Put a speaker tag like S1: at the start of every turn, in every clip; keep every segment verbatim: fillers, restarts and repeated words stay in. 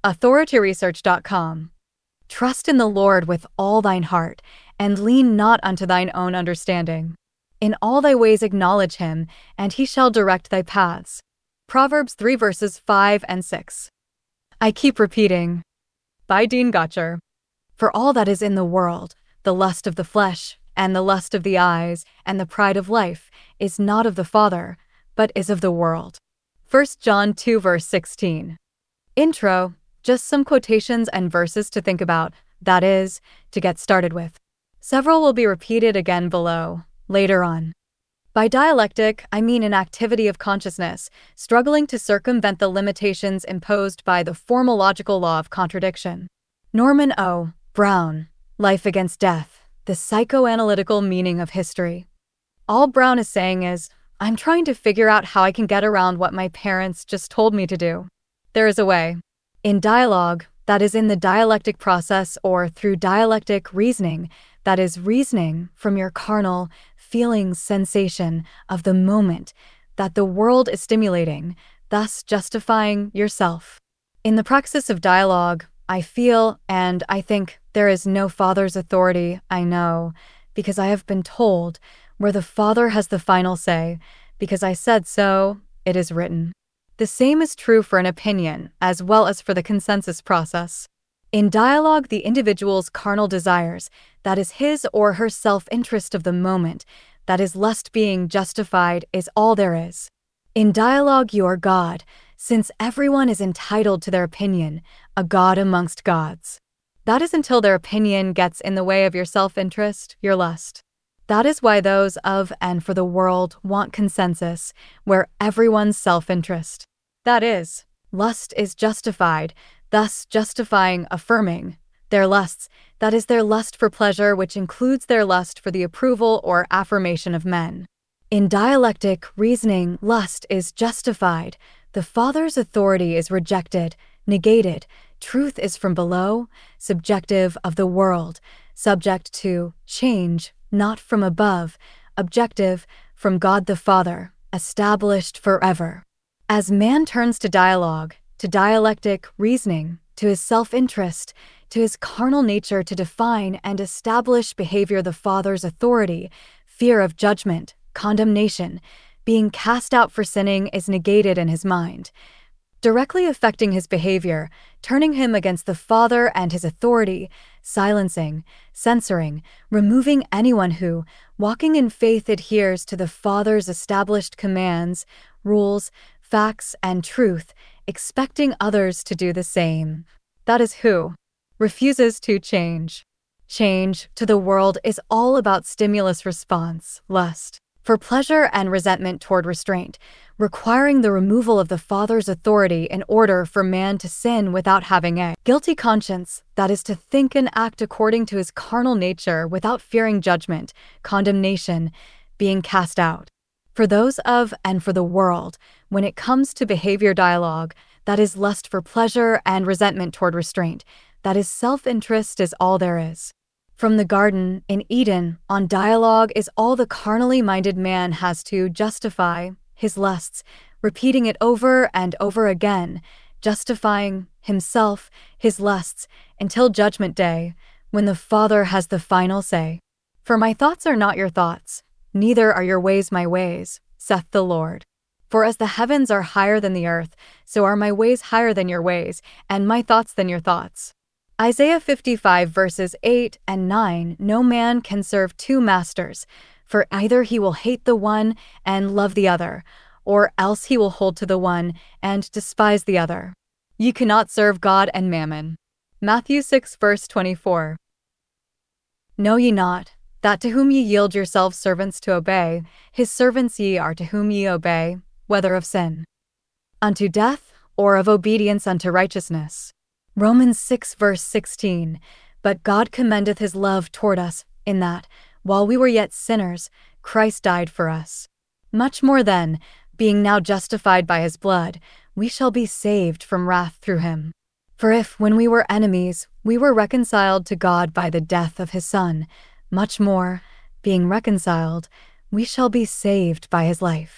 S1: authority research dot com. Trust in the Lord with all thine heart, and lean not unto thine own understanding. In all thy ways acknowledge him, and he shall direct thy paths. Proverbs three verses five and six. I keep repeating. By Dean Gotcher. For all that is in the world, the lust of the flesh, and the lust of the eyes, and the pride of life, is not of the Father, but is of the world. First John two verse sixteen. Intro, just some quotations and verses to think about, that is, to get started with. Several will be repeated again below, later on. By dialectic, I mean an activity of consciousness, struggling to circumvent the limitations imposed by the formal logical law of contradiction. Norman O. Brown, Life Against Death, the Psychoanalytical Meaning of History. All Brown is saying is, I'm trying to figure out how I can get around what my parents just told me to do. There is a way. In dialogue, that is in the dialectic process, or through dialectic reasoning, that is reasoning from your carnal, feeling sensation of the moment that the world is stimulating, thus justifying yourself. In the praxis of dialogue, I feel and I think there is no Father's authority, I know, because I have been told, where the Father has the final say, because I said so, it is written. The same is true for an opinion, as well as for the consensus process. In dialogue, the individual's carnal desires, that is his or her self-interest of the moment, that is lust being justified, is all there is. In dialogue, you are God, since everyone is entitled to their opinion, a God amongst gods. That is until their opinion gets in the way of your self-interest, your lust. That is why those of and for the world want consensus, where everyone's self-interest, that is, lust is justified, thus justifying, affirming, their lusts, that is their lust for pleasure, which includes their lust for the approval or affirmation of men. In dialectic reasoning, lust is justified, the Father's authority is rejected, negated, truth is from below, subjective of the world, subject to change, not from above, objective, from God the Father, established forever. As man turns to dialogue, to dialectic reasoning, to his self-interest, to his carnal nature to define and establish behavior, the Father's authority, fear of judgment, condemnation, being cast out for sinning is negated in his mind, directly affecting his behavior, turning him against the Father and his authority, silencing, censoring, removing anyone who, walking in faith, adheres to the Father's established commands, rules, facts, and truth, expecting others to do the same. That is who refuses to change. Change to the world is all about stimulus response, lust for pleasure, and resentment toward restraint, requiring the removal of the Father's authority in order for man to sin without having a guilty conscience, that is to think and act according to his carnal nature without fearing judgment, condemnation, being cast out. For those of and for the world, when it comes to behavior dialogue, that is lust for pleasure and resentment toward restraint, that is self-interest is all there is. From the garden, in Eden, on dialogue is all the carnally minded man has to justify, his lusts, repeating it over and over again, justifying himself, his lusts, until judgment day, when the Father has the final say. For my thoughts are not your thoughts, neither are your ways my ways, saith the Lord. For as the heavens are higher than the earth, so are my ways higher than your ways, and my thoughts than your thoughts. Isaiah fifty-five verses eight and nine. No man can serve two masters, for either he will hate the one and love the other, or else he will hold to the one and despise the other. Ye cannot serve God and mammon. Matthew six verse twenty-four. Know ye not, that to whom ye yield yourselves servants to obey, his servants ye are to whom ye obey, whether of sin unto death, or of obedience unto righteousness. Romans six verse sixteen. But God commendeth his love toward us, in that, while we were yet sinners, Christ died for us. Much more then, being now justified by his blood, we shall be saved from wrath through him. For if, when we were enemies, we were reconciled to God by the death of his Son, much more, being reconciled, we shall be saved by his life.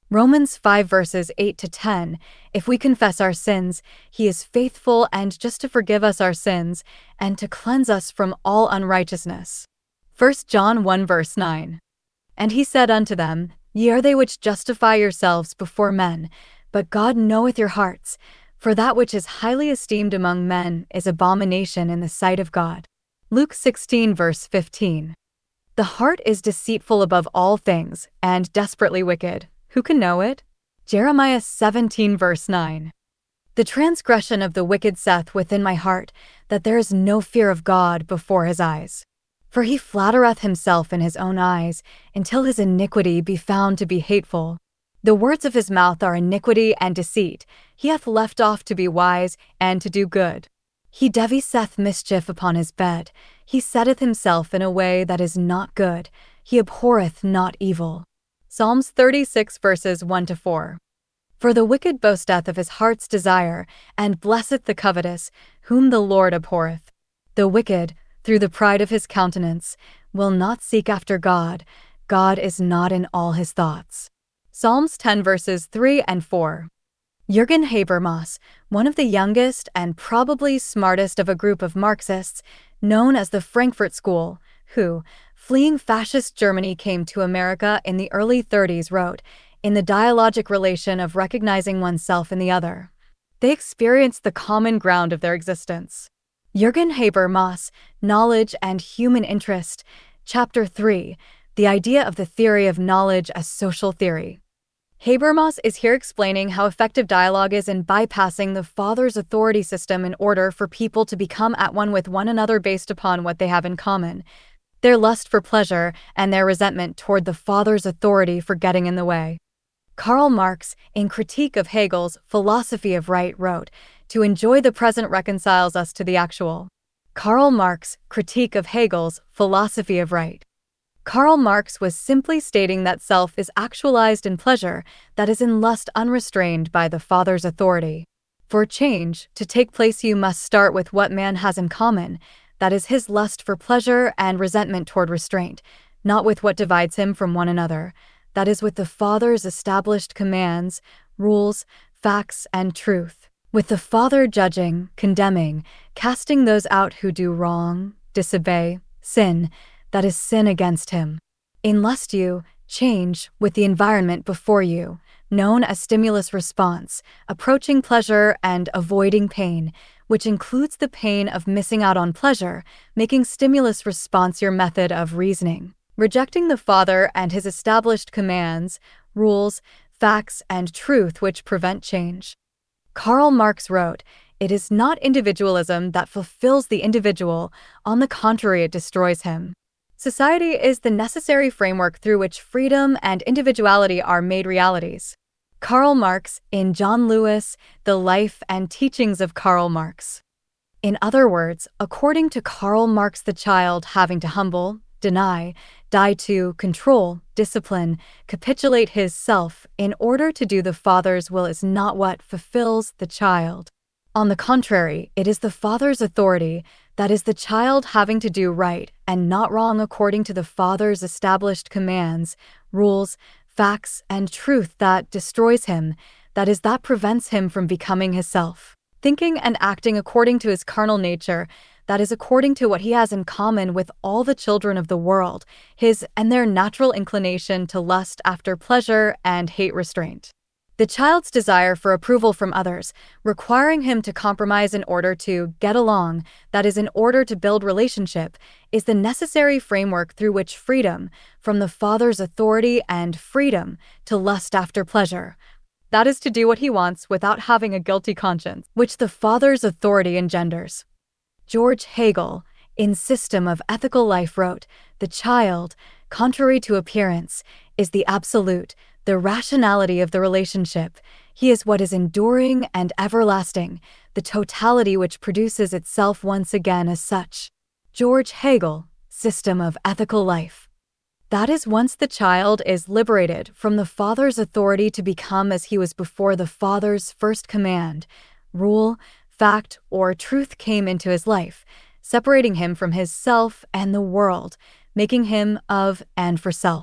S1: Romans five verses eight to ten, if we confess our sins, he is faithful and just to forgive us our sins, and to cleanse us from all unrighteousness. First John one verse nine. And he said unto them, Ye are they which justify yourselves before men, but God knoweth your hearts, for that which is highly esteemed among men is abomination in the sight of God. Luke sixteen verse fifteen. The heart is deceitful above all things, and desperately wicked. Who can know it? Jeremiah seventeen verse nine. The transgression of the wicked saith within my heart, that there is no fear of God before his eyes. For he flattereth himself in his own eyes, until his iniquity be found to be hateful. The words of his mouth are iniquity and deceit. He hath left off to be wise, and to do good. He deviseth mischief upon his bed. He setteth himself in a way that is not good. He abhorreth not evil. Psalms thirty-six verses one to four. For the wicked boasteth of his heart's desire, and blesseth the covetous, whom the Lord abhorreth. The wicked, through the pride of his countenance, will not seek after God. God is not in all his thoughts. Psalms ten verses three and four. Jürgen Habermas, one of the youngest and probably smartest of a group of Marxists, known as the Frankfurt School, who, fleeing fascist Germany, came to America in the early thirties, wrote, in the dialogic relation of recognizing oneself in the other, they experienced the common ground of their existence. Jürgen Habermas, Knowledge and Human Interest, Chapter three, The Idea of the Theory of Knowledge as Social Theory. Habermas is here explaining how effective dialogue is in bypassing the father's authority system in order for people to become at one with one another based upon what they have in common, their lust for pleasure and their resentment toward the father's authority for getting in the way. Karl Marx, in Critique of Hegel's Philosophy of Right, wrote, To enjoy the present reconciles us to the actual. Karl Marx, Critique of Hegel's Philosophy of Right. Karl Marx was simply stating that self is actualized in pleasure, that is in lust unrestrained by the father's authority. For change to take place, you must start with what man has in common, that is his lust for pleasure and resentment toward restraint, not with what divides him from one another, that is with the father's established commands, rules, facts, and truth, with the father judging, condemning, casting those out who do wrong, disobey, sin, that is sin against him. In lust you change with the environment before you, known as stimulus response, approaching pleasure and avoiding pain, which includes the pain of missing out on pleasure, making stimulus response your method of reasoning, rejecting the father and his established commands, rules, facts, and truth which prevent change. Karl Marx wrote, It is not individualism that fulfills the individual, on the contrary it destroys him. Society is the necessary framework through which freedom and individuality are made realities. Karl Marx, in John Lewis, The Life and Teachings of Karl Marx. In other words, according to Karl Marx, the child having to humble, deny, die to, control, discipline, capitulate his self in order to do the father's will is not what fulfills the child. On the contrary, it is the father's authority, that is the child having to do right and not wrong according to the father's established commands, rules, facts, and truth that destroys him, that is that prevents him from becoming his self, thinking and acting according to his carnal nature, that is according to what he has in common with all the children of the world, his and their natural inclination to lust after pleasure and hate restraint. The child's desire for approval from others, requiring him to compromise in order to get along, that is in order to build relationship, is the necessary framework through which freedom from the father's authority and freedom to lust after pleasure, that is to do what he wants without having a guilty conscience, which the father's authority engenders. George Hegel, in System of Ethical Life, wrote, The child, contrary to appearance, is the absolute, the rationality of the relationship. He is what is enduring and everlasting, the totality which produces itself once again as such. George Hegel, System of Ethical Life. That is, once the child is liberated from the father's authority to become as he was before the father's first command, rule, fact, or truth came into his life, separating him from his self and the world, making him of and for self.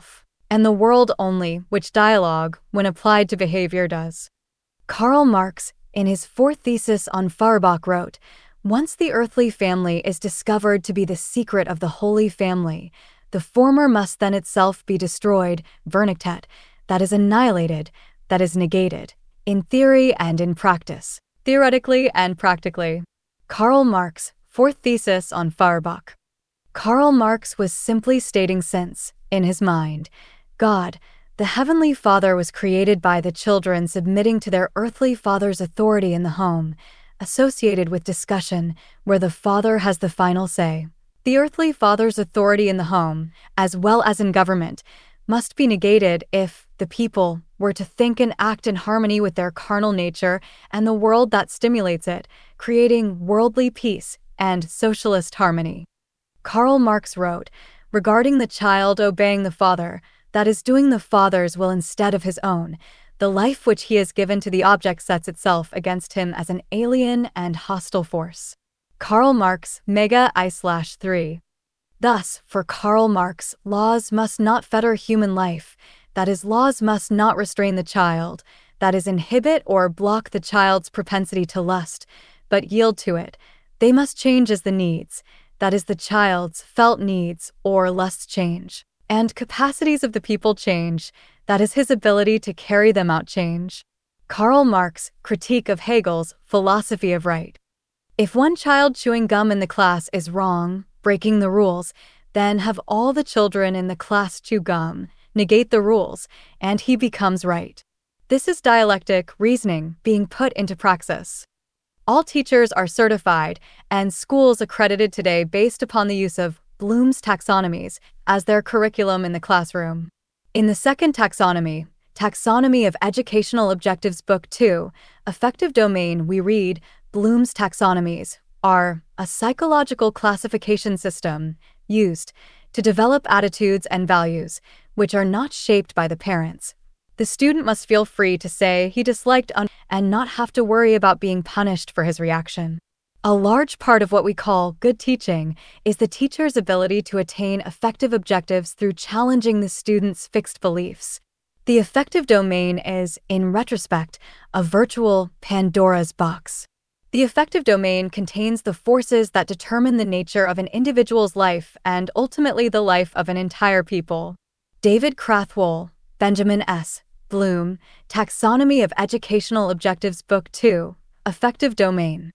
S1: and the world only, which dialogue, when applied to behavior, does. Karl Marx, in his fourth thesis on Feuerbach, wrote, "Once the earthly family is discovered to be the secret of the Holy Family, the former must then itself be destroyed, vernichtet, that is annihilated, that is negated, in theory and in practice, theoretically and practically." Karl Marx, fourth thesis on Feuerbach. Karl Marx was simply stating since, in his mind, God, the Heavenly Father, was created by the children submitting to their earthly father's authority in the home, associated with discussion, where the father has the final say. The earthly father's authority in the home, as well as in government, must be negated if the people were to think and act in harmony with their carnal nature and the world that stimulates it, creating worldly peace and socialist harmony. Karl Marx wrote, regarding the child obeying the father, that is, doing the father's will instead of his own, the life which he has given to the object sets itself against him as an alien and hostile force. Karl Marx, Mega I slash three. Thus, for Karl Marx, laws must not fetter human life, that is, laws must not restrain the child, that is, inhibit or block the child's propensity to lust, but yield to it. They must change as the needs, that is, the child's felt needs or lusts change, and capacities of the people change, that is, his ability to carry them out change. Karl Marx, Critique of Hegel's Philosophy of Right. If one child chewing gum in the class is wrong, breaking the rules, then have all the children in the class chew gum, negate the rules, and he becomes right. This is dialectic reasoning being put into praxis. All teachers are certified, and schools accredited today based upon the use of Bloom's taxonomies as their curriculum in the classroom. In the second taxonomy, Taxonomy of Educational Objectives Book two, Affective Domain, we read, Bloom's taxonomies are a psychological classification system used to develop attitudes and values which are not shaped by the parents. The student must feel free to say he disliked un- and not have to worry about being punished for his reaction. A large part of what we call good teaching is the teacher's ability to attain effective objectives through challenging the student's fixed beliefs. The affective domain is, in retrospect, a virtual Pandora's box. The affective domain contains the forces that determine the nature of an individual's life and ultimately the life of an entire people. David Krathwohl, Benjamin S. Bloom, Taxonomy of Educational Objectives Book two, Affective Domain.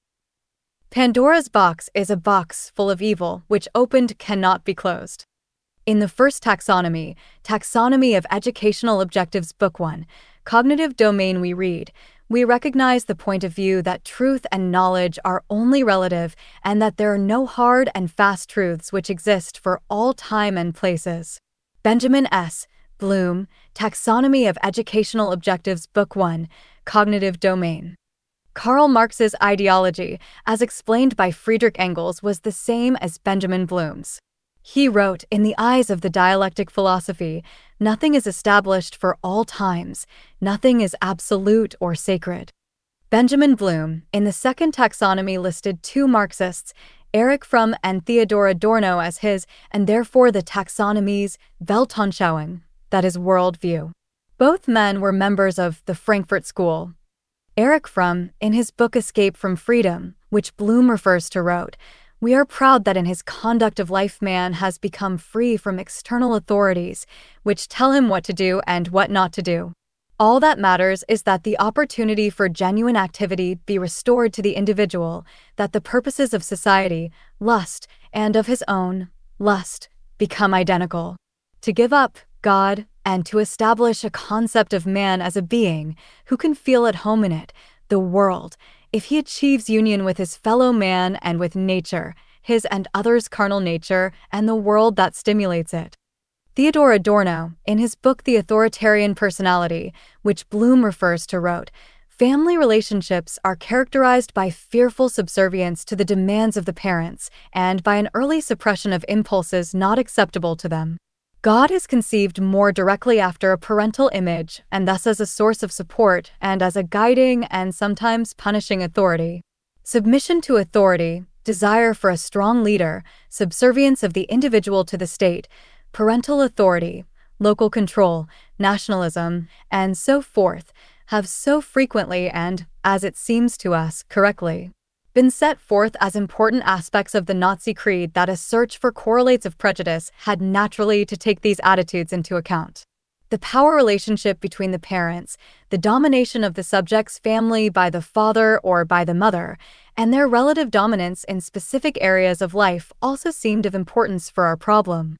S1: Pandora's box is a box full of evil which opened cannot be closed. In the first taxonomy, Taxonomy of Educational Objectives Book one, Cognitive Domain, we read, we recognize the point of view that truth and knowledge are only relative and that there are no hard and fast truths which exist for all time and places. Benjamin S. Bloom, Taxonomy of Educational Objectives Book one, Cognitive Domain. Karl Marx's ideology, as explained by Friedrich Engels, was the same as Benjamin Bloom's. He wrote, in the eyes of the dialectic philosophy, nothing is established for all times, nothing is absolute or sacred. Benjamin Bloom, in the second taxonomy, listed two Marxists, Erich Fromm and Theodor Adorno, as his, and therefore the taxonomy's Weltanschauung, that is, worldview. Both men were members of the Frankfurt School. Erich Fromm, in his book Escape from Freedom, which Bloom refers to, wrote, we are proud that in his conduct of life man has become free from external authorities, which tell him what to do and what not to do. All that matters is that the opportunity for genuine activity be restored to the individual, that the purposes of society, lust, and of his own, lust, become identical. To give up God and to establish a concept of man as a being who can feel at home in it, the world, if he achieves union with his fellow man and with nature, his and others' carnal nature, and the world that stimulates it. Theodor Adorno, in his book The Authoritarian Personality, which Bloom refers to, wrote, family relationships are characterized by fearful subservience to the demands of the parents and by an early suppression of impulses not acceptable to them. God is conceived more directly after a parental image, and thus as a source of support and as a guiding and sometimes punishing authority. Submission to authority, desire for a strong leader, subservience of the individual to the state, parental authority, local control, nationalism, and so forth have so frequently and, as it seems to us, correctly, been set forth as important aspects of the Nazi creed that a search for correlates of prejudice had naturally to take these attitudes into account. The power relationship between the parents, the domination of the subject's family by the father or by the mother, and their relative dominance in specific areas of life also seemed of importance for our problem.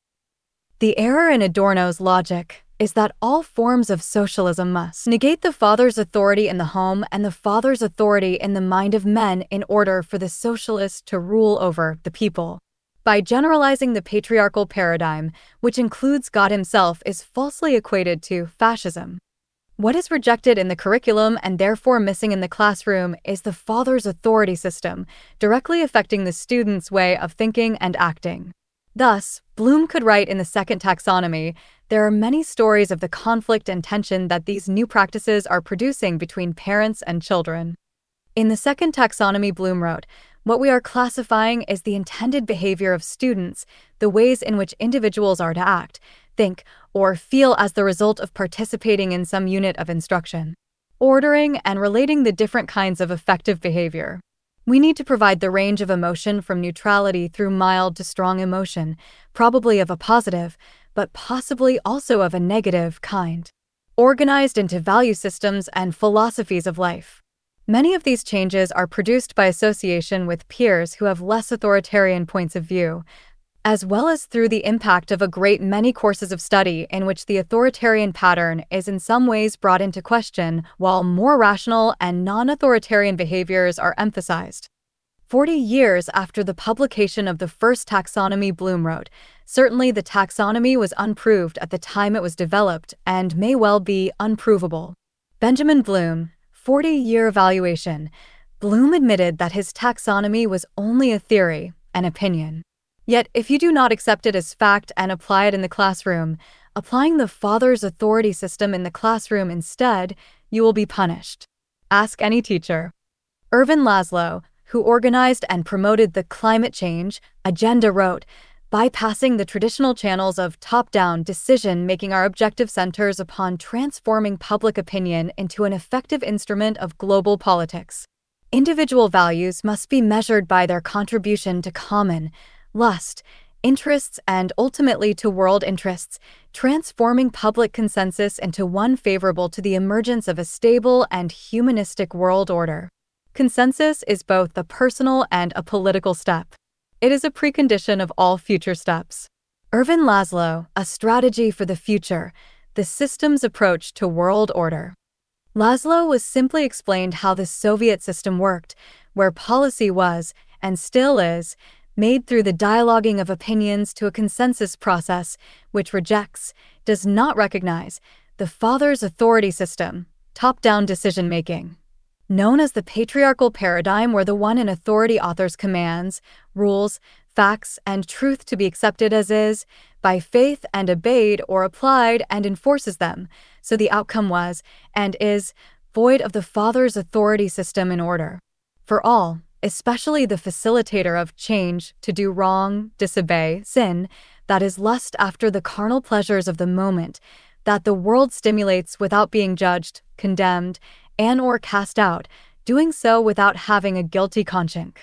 S1: The error in Adorno's logic is that all forms of socialism must negate the father's authority in the home and the father's authority in the mind of men in order for the socialist to rule over the people. By generalizing the patriarchal paradigm, which includes God himself, is falsely equated to fascism. What is rejected in the curriculum and therefore missing in the classroom is the father's authority system, directly affecting the student's way of thinking and acting. Thus, Bloom could write in the Second Taxonomy, there are many stories of the conflict and tension that these new practices are producing between parents and children. In the Second Taxonomy, Bloom wrote, what we are classifying is the intended behavior of students, the ways in which individuals are to act, think, or feel as the result of participating in some unit of instruction, ordering and relating the different kinds of affective behavior. We need to provide the range of emotion from neutrality through mild to strong emotion, probably of a positive, but possibly also of a negative kind, organized into value systems and philosophies of life. Many of these changes are produced by association with peers who have less authoritarian points of view, as well as through the impact of a great many courses of study in which the authoritarian pattern is in some ways brought into question, while more rational and non-authoritarian behaviors are emphasized. Forty years after the publication of the first taxonomy, Bloom wrote, certainly the taxonomy was unproved at the time it was developed and may well be unprovable. Benjamin Bloom, forty-year evaluation. Bloom admitted that his taxonomy was only a theory, an opinion. Yet, if you do not accept it as fact and apply it in the classroom, applying the father's authority system in the classroom instead, you will be punished. Ask any teacher. Ervin Laszlo, who organized and promoted the climate change agenda, wrote, bypassing the traditional channels of top-down decision-making, our objective centers upon transforming public opinion into an effective instrument of global politics. Individual values must be measured by their contribution to common lust, interests, and ultimately to world interests, transforming public consensus into one favorable to the emergence of a stable and humanistic world order. Consensus is both a personal and a political step. It is a precondition of all future steps. Ervin Laszlo, A Strategy for the Future, the System's Approach to World Order. Laszlo was simply explained how the Soviet system worked, where policy was, and still is, made through the dialoguing of opinions to a consensus process which rejects, does not recognize, the father's authority system, top-down decision-making. Known as the patriarchal paradigm, where the one in authority authors commands, rules, facts, and truth to be accepted as is, by faith and obeyed or applied and enforces them, so the outcome was, and is, void of the father's authority system in order. For all, especially the facilitator of change, to do wrong, disobey, sin, that is lust after the carnal pleasures of the moment, that the world stimulates without being judged, condemned, and or cast out, doing so without having a guilty conscience.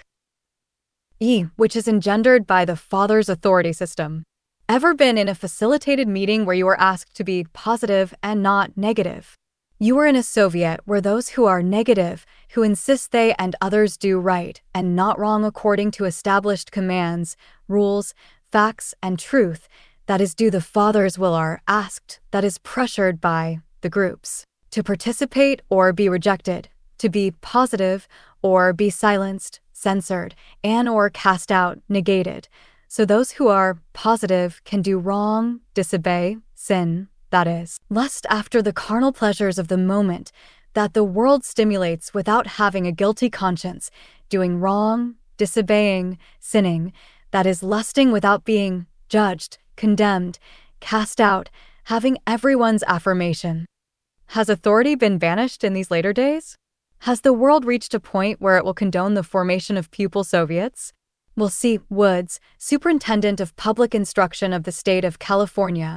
S1: E, which is engendered by the father's authority system. Ever been in a facilitated meeting where you are asked to be positive and not negative? You are in a Soviet where those who are negative, who insist they and others do right and not wrong according to established commands, rules, facts, and truth, that is, do the father's will, are asked, that is, pressured by the groups, to participate or be rejected, to be positive or be silenced, censored, and or cast out, negated. So those who are positive can do wrong, disobey, sin, that is, lust after the carnal pleasures of the moment, that the world stimulates without having a guilty conscience, doing wrong, disobeying, sinning, that is, lusting without being judged, condemned, cast out, having everyone's affirmation. Has authority been banished in these later days? Has the world reached a point where it will condone the formation of pupil Soviets? We'll see. Woods, Superintendent of Public Instruction of the State of California,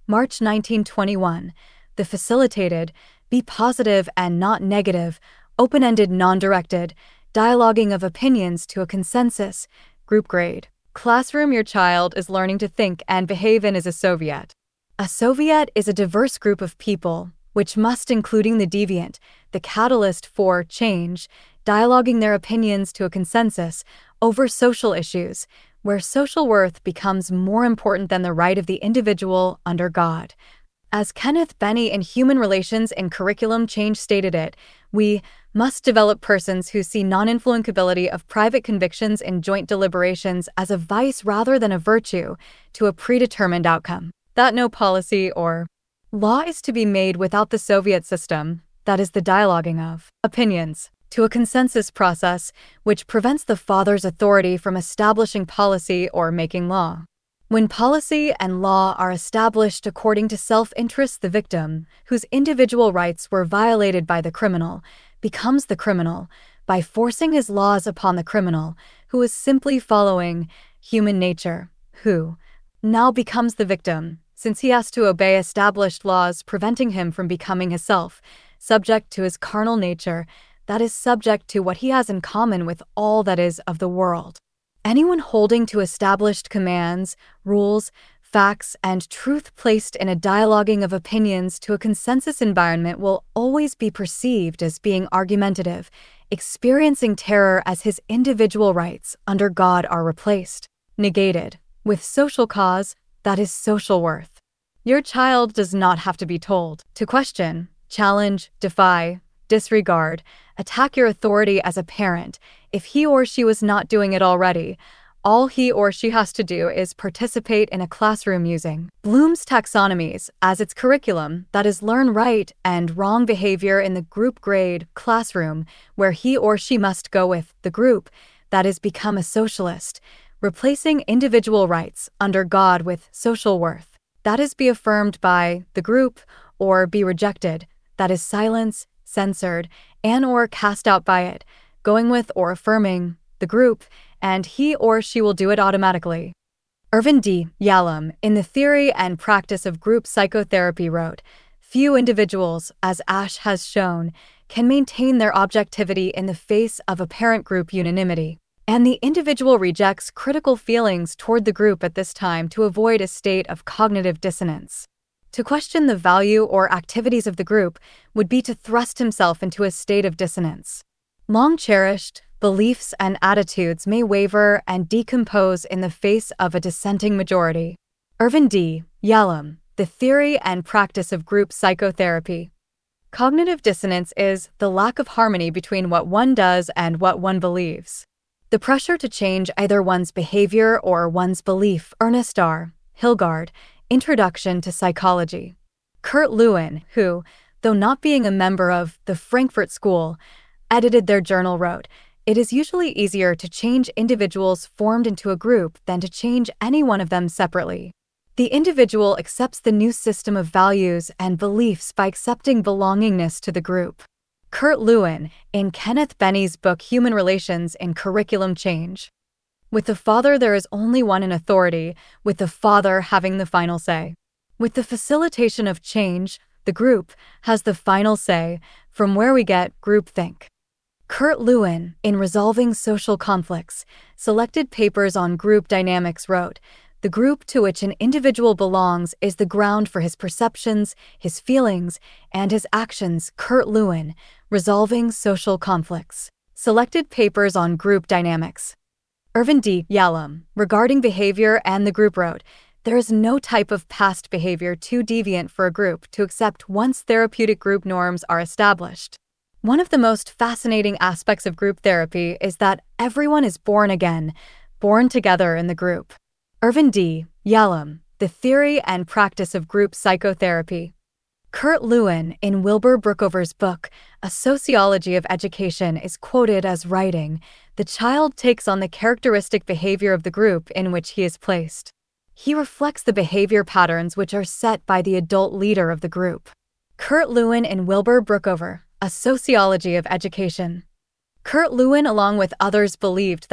S1: March nineteen twenty-one. The facilitated, be positive and not negative, open-ended non-directed, dialoguing of opinions to a consensus, group grade. Classroom. Your child is learning to think and behave in is a Soviet. A Soviet is a diverse group of people, which must including the deviant, the catalyst for change, dialoguing their opinions to a consensus over social issues, where social worth becomes more important than the right of the individual under God. As Kenneth Benny in Human Relations and Curriculum Change stated it, we must develop persons who see non-influencability of private convictions in joint deliberations as a vice rather than a virtue to a predetermined outcome. That no policy or law is to be made without the Soviet system, that is the dialoguing of opinions, to a consensus process which prevents the father's authority from establishing policy or making law. When policy and law are established according to self-interest, the victim, whose individual rights were violated by the criminal, becomes the criminal by forcing his laws upon the criminal, who is simply following human nature, who now becomes the victim, since he has to obey established laws preventing him from becoming himself, subject to his carnal nature, that is subject to what he has in common with all that is of the world. Anyone holding to established commands, rules, facts, and truth placed in a dialoguing of opinions to a consensus environment will always be perceived as being argumentative, experiencing terror as his individual rights under God are replaced, negated, with social cause, that is social worth. Your child does not have to be told to question, challenge, defy, disregard, attack your authority as a parent if he or she was not doing it already. All he or she has to do is participate in a classroom using Bloom's taxonomies as its curriculum, that is learn right and wrong behavior in the group grade classroom, where he or she must go with the group, that is become a socialist, replacing individual rights under God with social worth, that is be affirmed by the group or be rejected, that is silence, censored, and or cast out by it, going with or affirming the group, and he or she will do it automatically. Irvin D. Yalom, in The Theory and Practice of Group Psychotherapy wrote, few individuals, as Ash has shown, can maintain their objectivity in the face of apparent group unanimity, and the individual rejects critical feelings toward the group at this time to avoid a state of cognitive dissonance. To question the value or activities of the group would be to thrust himself into a state of dissonance. Long-cherished beliefs and attitudes may waver and decompose in the face of a dissenting majority. Irvin D. Yalom, The Theory and Practice of Group Psychotherapy. Cognitive dissonance is the lack of harmony between what one does and what one believes. The pressure to change either one's behavior or one's belief. Ernest R. Hilgard, Introduction to Psychology. Kurt Lewin, who, though not being a member of the Frankfurt School, edited their journal, wrote, it is usually easier to change individuals formed into a group than to change any one of them separately. The individual accepts the new system of values and beliefs by accepting belongingness to the group. Kurt Lewin, in Kenneth Benny's book Human Relations and Curriculum Change. With the Father there is only one in authority, with the Father having the final say. With the facilitation of change, the group has the final say, from where we get groupthink. Kurt Lewin, in Resolving Social Conflicts, Selected Papers on Group Dynamics wrote, the group to which an individual belongs is the ground for his perceptions, his feelings, and his actions. Kurt Lewin, Resolving Social Conflicts. Selected Papers on Group Dynamics. Irvin D. Yalom, regarding behavior and the group wrote, there is no type of past behavior too deviant for a group to accept once therapeutic group norms are established. One of the most fascinating aspects of group therapy is that everyone is born again, born together in the group. Irvin D. Yalom, The Theory and Practice of Group Psychotherapy. Kurt Lewin, in Wilbur Brookover's book, A Sociology of Education, is quoted as writing, the child takes on the characteristic behavior of the group in which he is placed. He reflects the behavior patterns which are set by the adult leader of the group. Kurt Lewin and Wilbur Brookover, A Sociology of Education. Kurt Lewin, along with others, believed that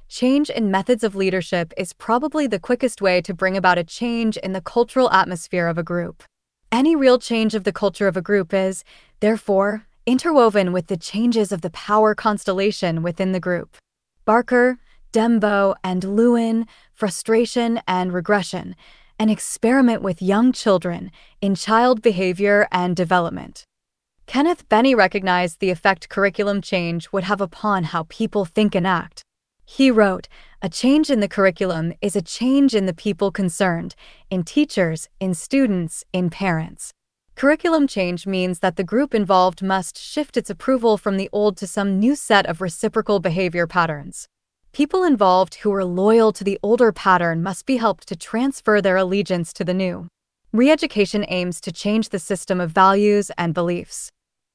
S1: change in methods of leadership is probably the quickest way to bring about a change in the cultural atmosphere of a group. Any real change of the culture of a group is, therefore, interwoven with the changes of the power constellation within the group. Barker, Dembo, and Lewin, Frustration and Regression, an experiment with young children in child behavior and development. Kenneth Benny recognized the effect curriculum change would have upon how people think and act. He wrote, "A change in the curriculum is a change in the people concerned, in teachers, in students, in parents." Curriculum change means that the group involved must shift its approval from the old to some new set of reciprocal behavior patterns. People involved who are loyal to the older pattern must be helped to transfer their allegiance to the new. Re-education aims to change the system of values and beliefs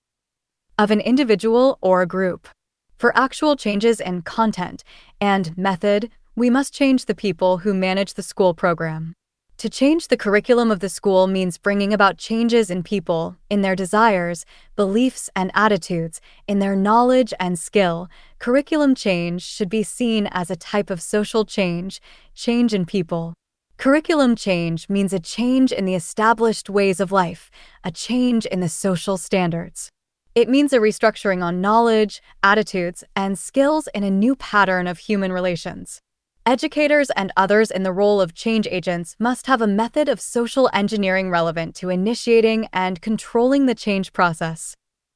S1: of an individual or a group. For actual changes in content and method, we must change the people who manage the school program. To change the curriculum of the school means bringing about changes in people, in their desires, beliefs, and attitudes, in their knowledge and skill. Curriculum change should be seen as a type of social change, change in people. Curriculum change means a change in the established ways of life, a change in the social standards. It means a restructuring on knowledge, attitudes, and skills in a new pattern of human relations. Educators and others in the role of change agents must have a method of social engineering relevant to initiating and controlling the change process.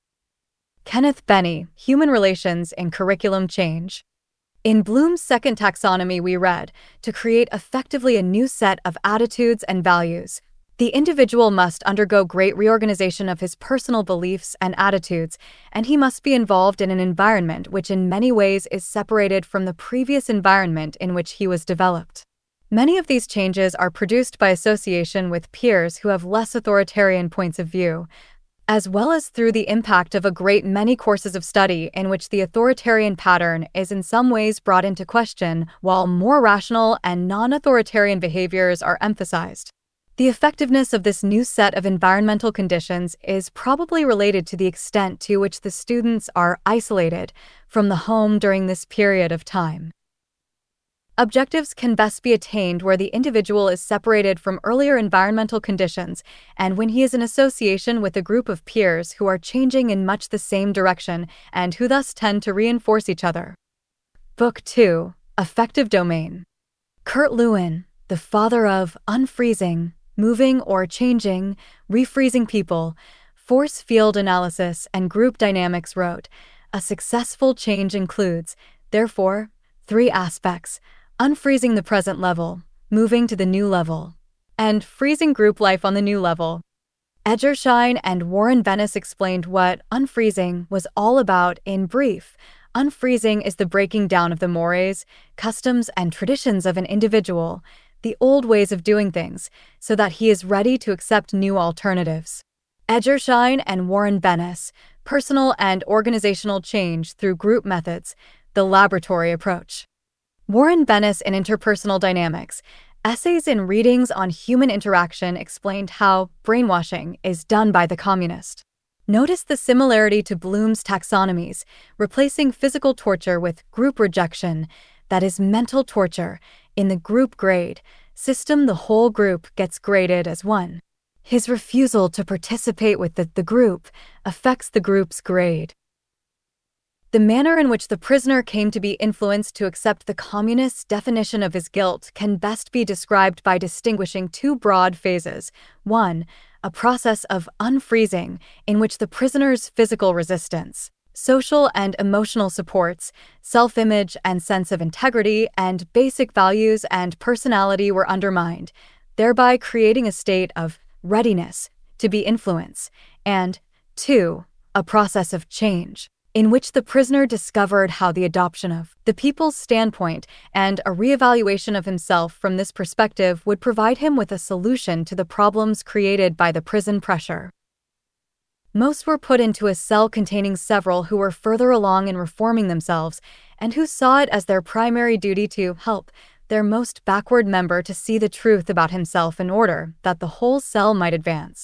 S1: Kenneth Benny, Human Relations in Curriculum Change. In Bloom's second taxonomy we read, to create effectively a new set of attitudes and values, the individual must undergo great reorganization of his personal beliefs and attitudes, and he must be involved in an environment which in many ways is separated from the previous environment in which he was developed. Many of these changes are produced by association with peers who have less authoritarian points of view, as well as through the impact of a great many courses of study in which the authoritarian pattern is in some ways brought into question, while more rational and non-authoritarian behaviors are emphasized. The effectiveness of this new set of environmental conditions is probably related to the extent to which the students are isolated from the home during this period of time. Objectives can best be attained where the individual is separated from earlier environmental conditions and when he is in association with a group of peers who are changing in much the same direction and who thus tend to reinforce each other. Book two, Affective Domain. Kurt Lewin, the father of unfreezing, moving or changing, refreezing people, force field analysis, and group dynamics wrote, "A successful change includes, therefore, three aspects: unfreezing the present level, moving to the new level, and freezing group life on the new level." Edersheim and Warren Bennis explained what unfreezing was all about in brief. Unfreezing is the breaking down of the mores, customs, and traditions of an individual, the old ways of doing things, so that he is ready to accept new alternatives. Edersheim and Warren Bennis, Personal and Organizational Change Through Group Methods, the Laboratory Approach. Warren Bennis in Interpersonal Dynamics, Essays in Readings on Human Interaction explained how brainwashing is done by the communist. Notice the similarity to Bloom's taxonomies, replacing physical torture with group rejection, that is mental torture, in the group grade system. The whole group gets graded as one. His refusal to participate with the, the group affects the group's grade. The manner in which the prisoner came to be influenced to accept the communist's definition of his guilt can best be described by distinguishing two broad phases. One, a process of unfreezing, in which the prisoner's physical resistance, social and emotional supports, self-image and sense of integrity, and basic values and personality were undermined, thereby creating a state of readiness to be influenced. And two, a process of change, in which the prisoner discovered how the adoption of the people's standpoint and a reevaluation of himself from this perspective would provide him with a solution to the problems created by the prison pressure. Most were put into a cell containing several who were further along in reforming themselves and who saw it as their primary duty to help their most backward member to see the truth about himself in order that the whole cell might advance.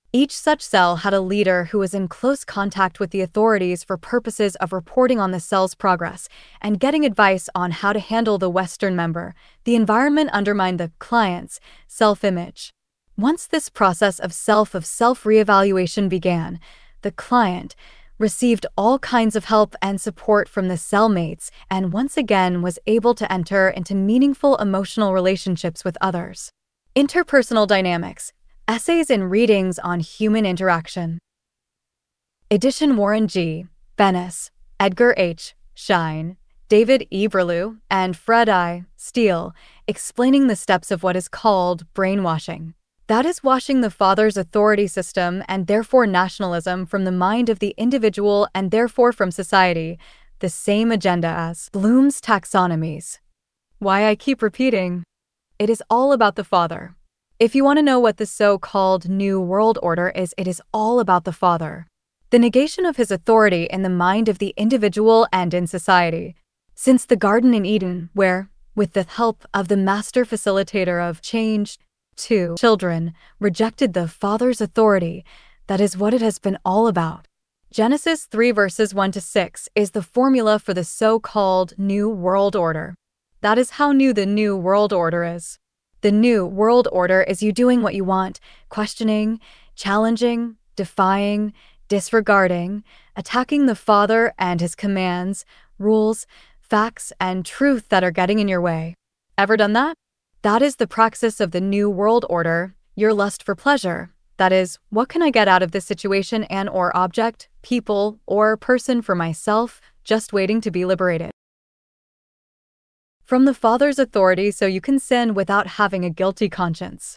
S1: Each such cell had a leader who was in close contact with the authorities for purposes of reporting on the cell's progress and getting advice on how to handle the Western member. The environment undermined the client's self-image. Once this process of self of self-reevaluation began, the client received all kinds of help and support from the cellmates and once again was able to enter into meaningful emotional relationships with others. Interpersonal dynamics. Essays and readings on human interaction. Edition Warren G. Bennis, Edgar H. Schein, David E. Berlew, and Fred I. Steele, explaining the steps of what is called brainwashing. That is washing the father's authority system and therefore nationalism from the mind of the individual and therefore from society, the same agenda as Bloom's taxonomies. Why I keep repeating, it is all about the father. If you want to know what the so-called New World Order is, it is all about the father. The negation of his authority in the mind of the individual and in society. Since the Garden in Eden, where, with the help of the master facilitator of change, two children rejected the father's authority, that is what it has been all about. Genesis three verses one to six is the formula for the so-called New World Order. That is how new the New World Order is. The New World Order is you doing what you want, questioning, challenging, defying, disregarding, attacking the Father and his commands, rules, facts, and truth that are getting in your way. Ever done that? That is the praxis of the New World Order, your lust for pleasure. That is, what can I get out of this situation and or object, people, or person for myself, just waiting to be liberated from the Father's authority so you can sin without having a guilty conscience.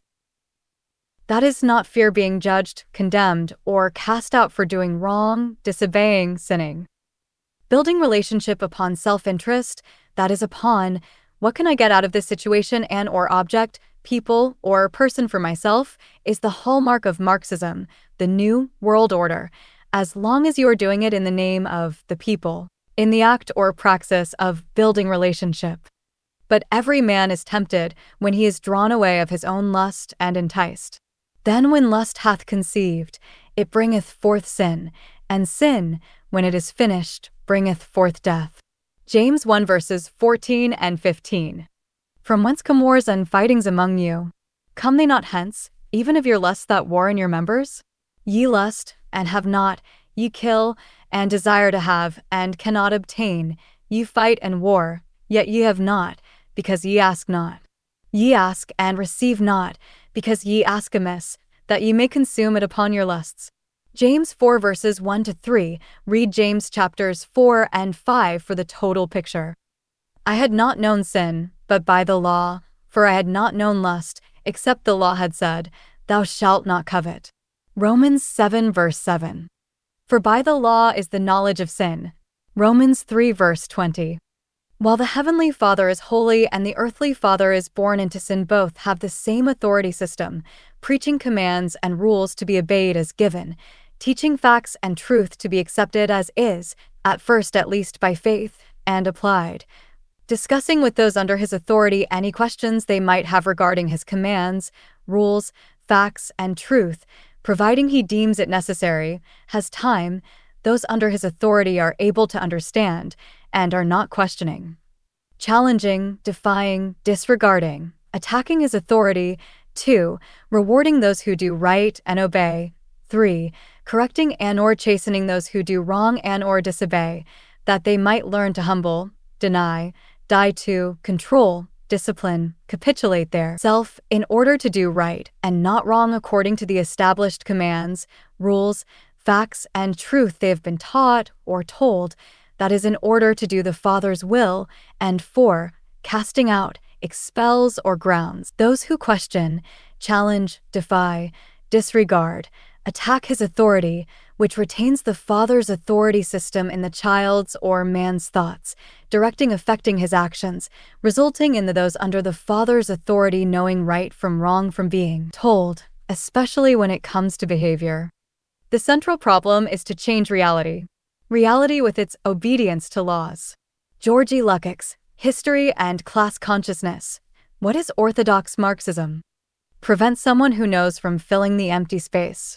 S1: That is not fear being judged, condemned, or cast out for doing wrong, disobeying, sinning. Building relationship upon self-interest, that is upon, what can I get out of this situation and or object, people, or person for myself, is the hallmark of Marxism, the New World Order, as long as you are doing it in the name of the people, in the act or praxis of building relationship. But every man is tempted when he is drawn away of his own lust and enticed. Then when lust hath conceived, it bringeth forth sin, and sin, when it is finished, bringeth forth death. James one verses fourteen and fifteen. From whence come wars and fightings among you? Come they not hence, even of your lusts that war in your members? Ye lust, and have not, ye kill, and desire to have, and cannot obtain, ye fight and war, yet ye have not, because ye ask not. Ye ask and receive not, because ye ask amiss, that ye may consume it upon your lusts. James four verses one to three, read James chapters four and five for the total picture. I had not known sin, but by the law, for I had not known lust, except the law had said, Thou shalt not covet. Romans seven verse seven. For by the law is the knowledge of sin. Romans three verse twenty. While the heavenly Father is holy and the earthly father is born into sin, both have the same authority system, preaching commands and rules to be obeyed as given, teaching facts and truth to be accepted as is, at first at least by faith, and applied. Discussing with those under his authority any questions they might have regarding his commands, rules, facts, and truth, providing he deems it necessary, has time, those under his authority are able to understand, and are not questioning, challenging, defying, disregarding, attacking his authority. Two, rewarding those who do right and obey. Three, correcting and or chastening those who do wrong and or disobey, that they might learn to humble, deny, die to, control, discipline, capitulate their self in order to do right and not wrong according to the established commands, rules, facts, and truth they have been taught or told, that is in order to do the Father's will. And four, casting out, expels or grounds those who question, challenge, defy, disregard, attack his authority, which retains the Father's authority system in the child's or man's thoughts, directing affecting his actions, resulting in the those under the Father's authority knowing right from wrong from being told, especially when it comes to behavior. The central problem is to change reality. Reality with its obedience to laws. Georgy Lukács, History and Class Consciousness. What is orthodox Marxism? Prevent someone who knows from filling the empty space.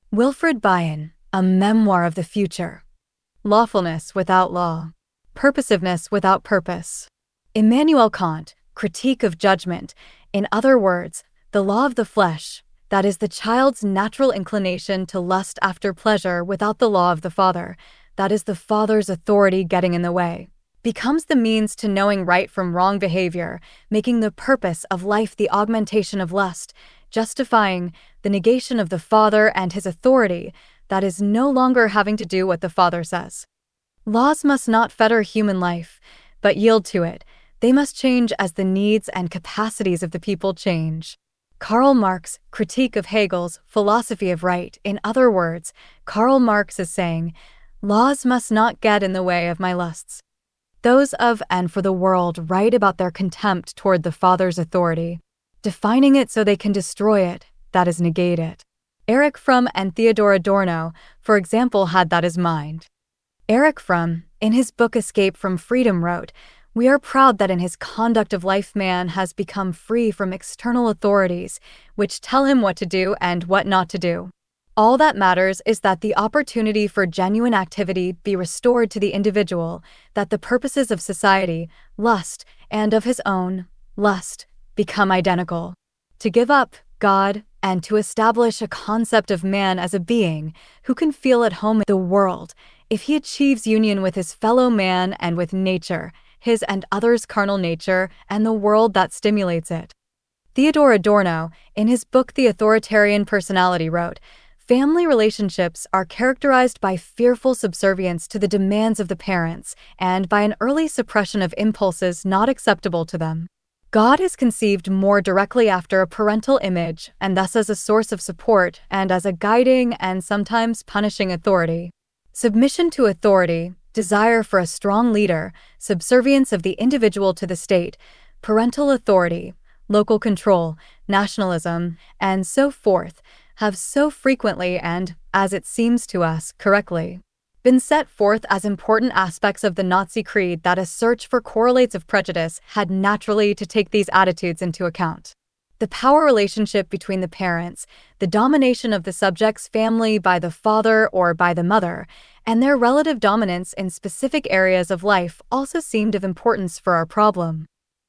S1: Wilfred Bion, A Memoir of the Future. Lawfulness Without Law. Purposiveness Without Purpose. Immanuel Kant, Critique of Judgment. In other words, the law of the flesh, that is the child's natural inclination to lust after pleasure without the law of the father, that is the father's authority getting in the way, becomes the means to knowing right from wrong behavior, making the purpose of life the augmentation of lust, justifying the negation of the father and his authority, that is no longer having to do what the father says. Laws must not fetter human life, but yield to it. They must change as the needs and capacities of the people change. Karl Marx, Critique of Hegel's Philosophy of Right. In other words, Karl Marx is saying, laws must not get in the way of my lusts. Those of and for the world write about their contempt toward the Father's authority, defining it so they can destroy it, that is, negate it. Erich Fromm and Theodor Adorno, for example, had that as mind. Erich Fromm, in his book Escape from Freedom, wrote, "We are proud that in his conduct of life man has become free from external authorities, which tell him what to do and what not to do. All that matters is that the opportunity for genuine activity be restored to the individual, that the purposes of society, lust, and of his own, lust, become identical. To give up God and to establish a concept of man as a being who can feel at home in the world, if he achieves union with his fellow man and with nature, his and others' carnal nature, and the world that stimulates it." Theodor Adorno, in his book The Authoritarian Personality, wrote, "Family relationships are characterized by fearful subservience to the demands of the parents and by an early suppression of impulses not acceptable to them. God is conceived more directly after a parental image and thus as a source of support and as a guiding and sometimes punishing authority. Submission to authority, desire for a strong leader, subservience of the individual to the state, parental authority, local control, nationalism, and so forth, have so frequently and, as it seems to us, correctly, been set forth as important aspects of the Nazi creed that a search for correlates of prejudice had naturally to take these attitudes into account. The power relationship between the parents, the domination of the subject's family by the father or by the mother, and their relative dominance in specific areas of life also seemed of importance for our problem.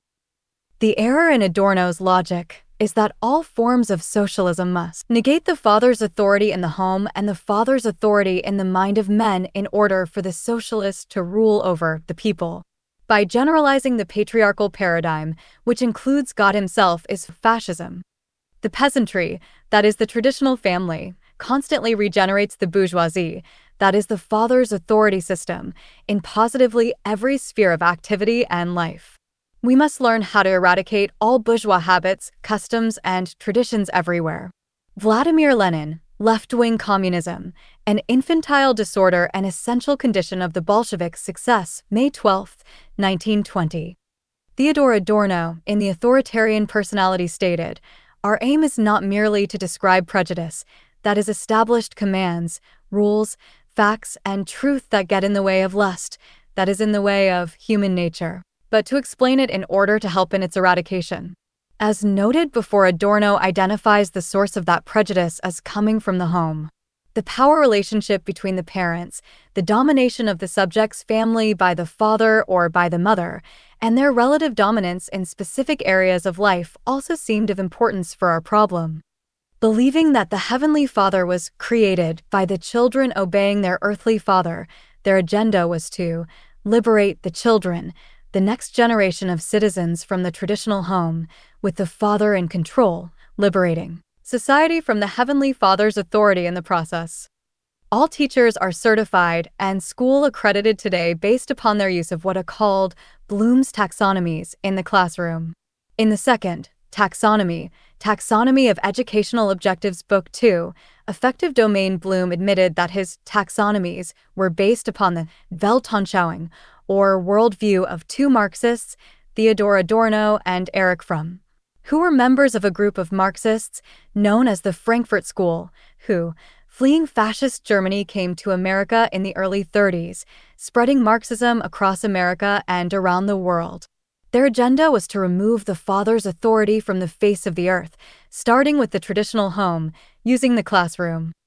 S1: The error in Adorno's logic is that all forms of socialism must negate the father's authority in the home and the father's authority in the mind of men in order for the socialist to rule over the people. By generalizing the patriarchal paradigm, which includes God himself, is fascism. The peasantry, that is the traditional family, constantly regenerates the bourgeoisie, that is the father's authority system, in positively every sphere of activity and life. We must learn how to eradicate all bourgeois habits, customs, and traditions everywhere. Vladimir Lenin, Left-Wing Communism, an infantile disorder and essential condition of the Bolsheviks' success, May twelfth, nineteen twenty. Theodor Adorno, in The Authoritarian Personality, stated, "Our aim is not merely to describe prejudice, that is established commands, rules, facts, and truth that get in the way of lust, that is in the way of human nature, but to explain it in order to help in its eradication." As noted before, Adorno identifies the source of that prejudice as coming from the home. The power relationship between the parents, the domination of the subject's family by the father or by the mother, and their relative dominance in specific areas of life also seemed of importance for our problem. Believing that the Heavenly Father was created by the children obeying their earthly father, their agenda was to liberate the children, the next generation of citizens, from the traditional home, with the father in control, liberating society from the Heavenly Father's authority in the process. All teachers are certified and school accredited today based upon their use of what are called Bloom's taxonomies in the classroom. In the second, Taxonomy, Taxonomy of Educational Objectives, Book two, Affective Domain, Bloom admitted that his taxonomies were based upon the Weltanschauung, or worldview, of two Marxists, Theodor Adorno and Erich Fromm, who were members of a group of Marxists known as the Frankfurt School, who, fleeing fascist Germany, came to America in the early thirties, spreading Marxism across America and around the world. Their agenda was to remove the father's authority from the face of the earth, starting with the traditional home, using the classroom.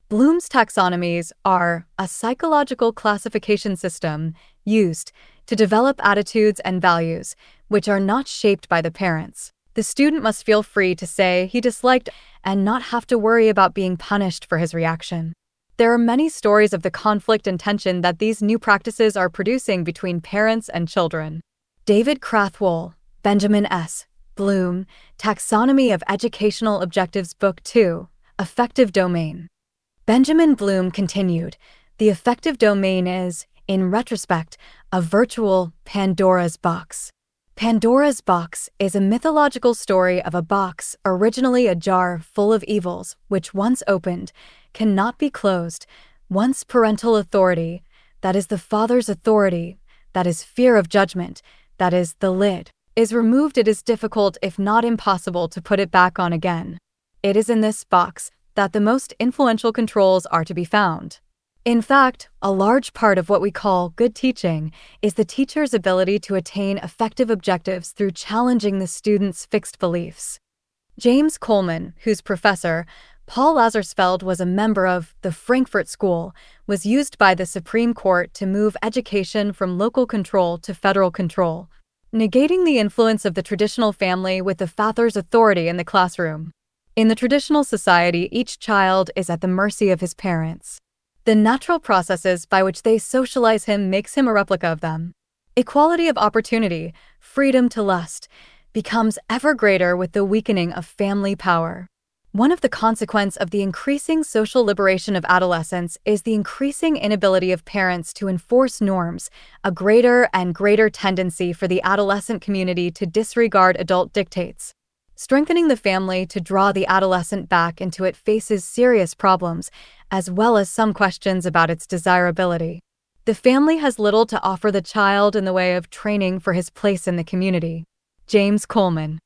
S1: Bloom's taxonomies are a psychological classification system used to develop attitudes and values which are not shaped by the parents. The student must feel free to say he disliked and not have to worry about being punished for his reaction. There are many stories of the conflict and tension that these new practices are producing between parents and children. David Krathwohl, Benjamin S. Bloom, Taxonomy of Educational Objectives, Book two, Affective Domain. Benjamin Bloom continued, the affective domain is, in retrospect, a virtual Pandora's box. Pandora's box is a mythological story of a box, originally a jar full of evils, which once opened, cannot be closed. Once parental authority, that is the father's authority, that is fear of judgment, that is the lid, is removed, it is difficult if not impossible to put it back on again. It is in this box that the most influential controls are to be found. In fact, a large part of what we call good teaching is the teacher's ability to attain effective objectives through challenging the student's fixed beliefs. James Coleman, whose professor, Paul Lazarsfeld, was a member of the Frankfurt School, was used by the Supreme Court to move education from local control to federal control, negating the influence of the traditional family with the father's authority in the classroom. In the traditional society, each child is at the mercy of his parents. The natural processes by which they socialize him makes him a replica of them. Equality of opportunity, freedom to lust, becomes ever greater with the weakening of family power. One of the consequences of the increasing social liberation of adolescence is the increasing inability of parents to enforce norms, a greater and greater tendency for the adolescent community to disregard adult dictates. Strengthening the family to draw the adolescent back into it faces serious problems, as well as some questions about its desirability. The family has little to offer the child in the way of training for his place in the community. James Coleman.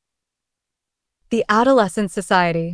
S1: The Adolescent Society.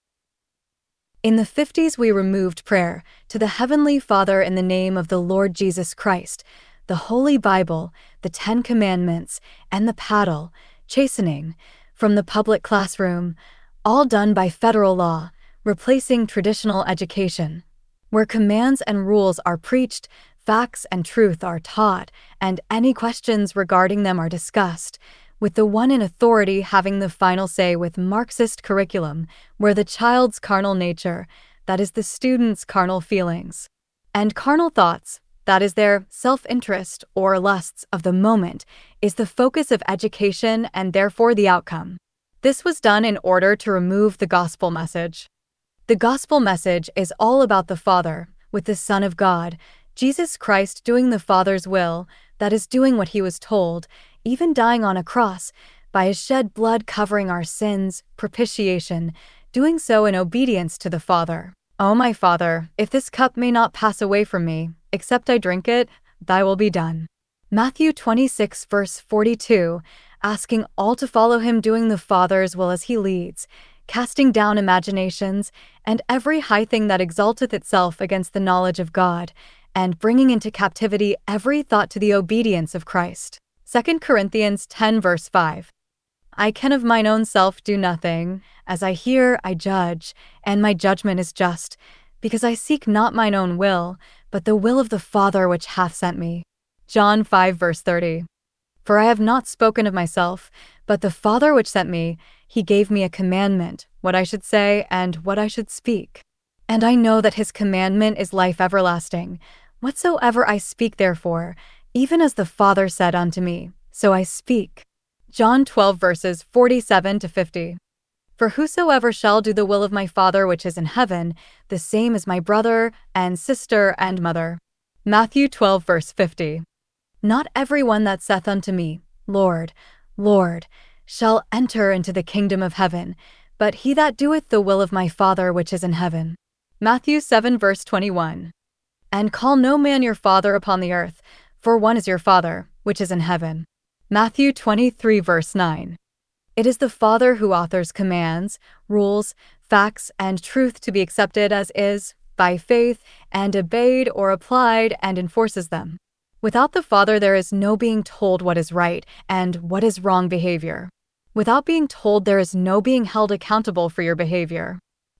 S1: In the fifties, we removed prayer to the Heavenly Father in the name of the Lord Jesus Christ, the Holy Bible, the Ten Commandments, and the paddle, chastening, from the public classroom, all done by federal law, replacing traditional education, where commands and rules are preached, facts and truth are taught, and any questions regarding them are discussed, with the one in authority having the final say, with Marxist curriculum, where the child's carnal nature, that is the student's carnal feelings, and carnal thoughts, that is their self-interest or lusts of the moment, is the focus of education and therefore the outcome. This was done in order to remove the gospel message. The gospel message is all about the Father, with the Son of God, Jesus Christ, doing the Father's will, that is doing what he was told, even dying on a cross, by his shed blood covering our sins, propitiation, doing so in obedience to the Father. O my Father, if this cup may not pass away from me, except I drink it, thy will be done. Matthew twenty-six verse forty-two, asking all to follow him, doing the Father's will as he leads, casting down imaginations, and every high thing that exalteth itself against the knowledge of God, and bringing into captivity every thought to the obedience of Christ. Second Corinthians ten verse five. I can of mine own self do nothing, as I hear I judge, and my judgment is just, because I seek not mine own will, but the will of the Father which hath sent me. John five verse thirty. For I have not spoken of myself, but the Father which sent me, he gave me a commandment, what I should say and what I should speak. And I know that his commandment is life everlasting. Whatsoever I speak therefore, even as the Father said unto me, so I speak. John twelve verses forty-seven to fifty. For whosoever shall do the will of my Father which is in heaven, the same is my brother and sister and mother. Matthew twelve verse fifty. Not every one that saith unto me, Lord, Lord, shall enter into the kingdom of heaven, but he that doeth the will of my Father which is in heaven. Matthew seven verse twenty-one. And call no man your father upon the earth, for one is your Father, which is in heaven. Matthew twenty-three verse nine. It is the Father who authors commands, rules, facts, and truth to be accepted as is, by faith, and obeyed or applied and enforces them. Without the Father there is no being told what is right and what is wrong behavior. Without being told there is no being held accountable for your behavior.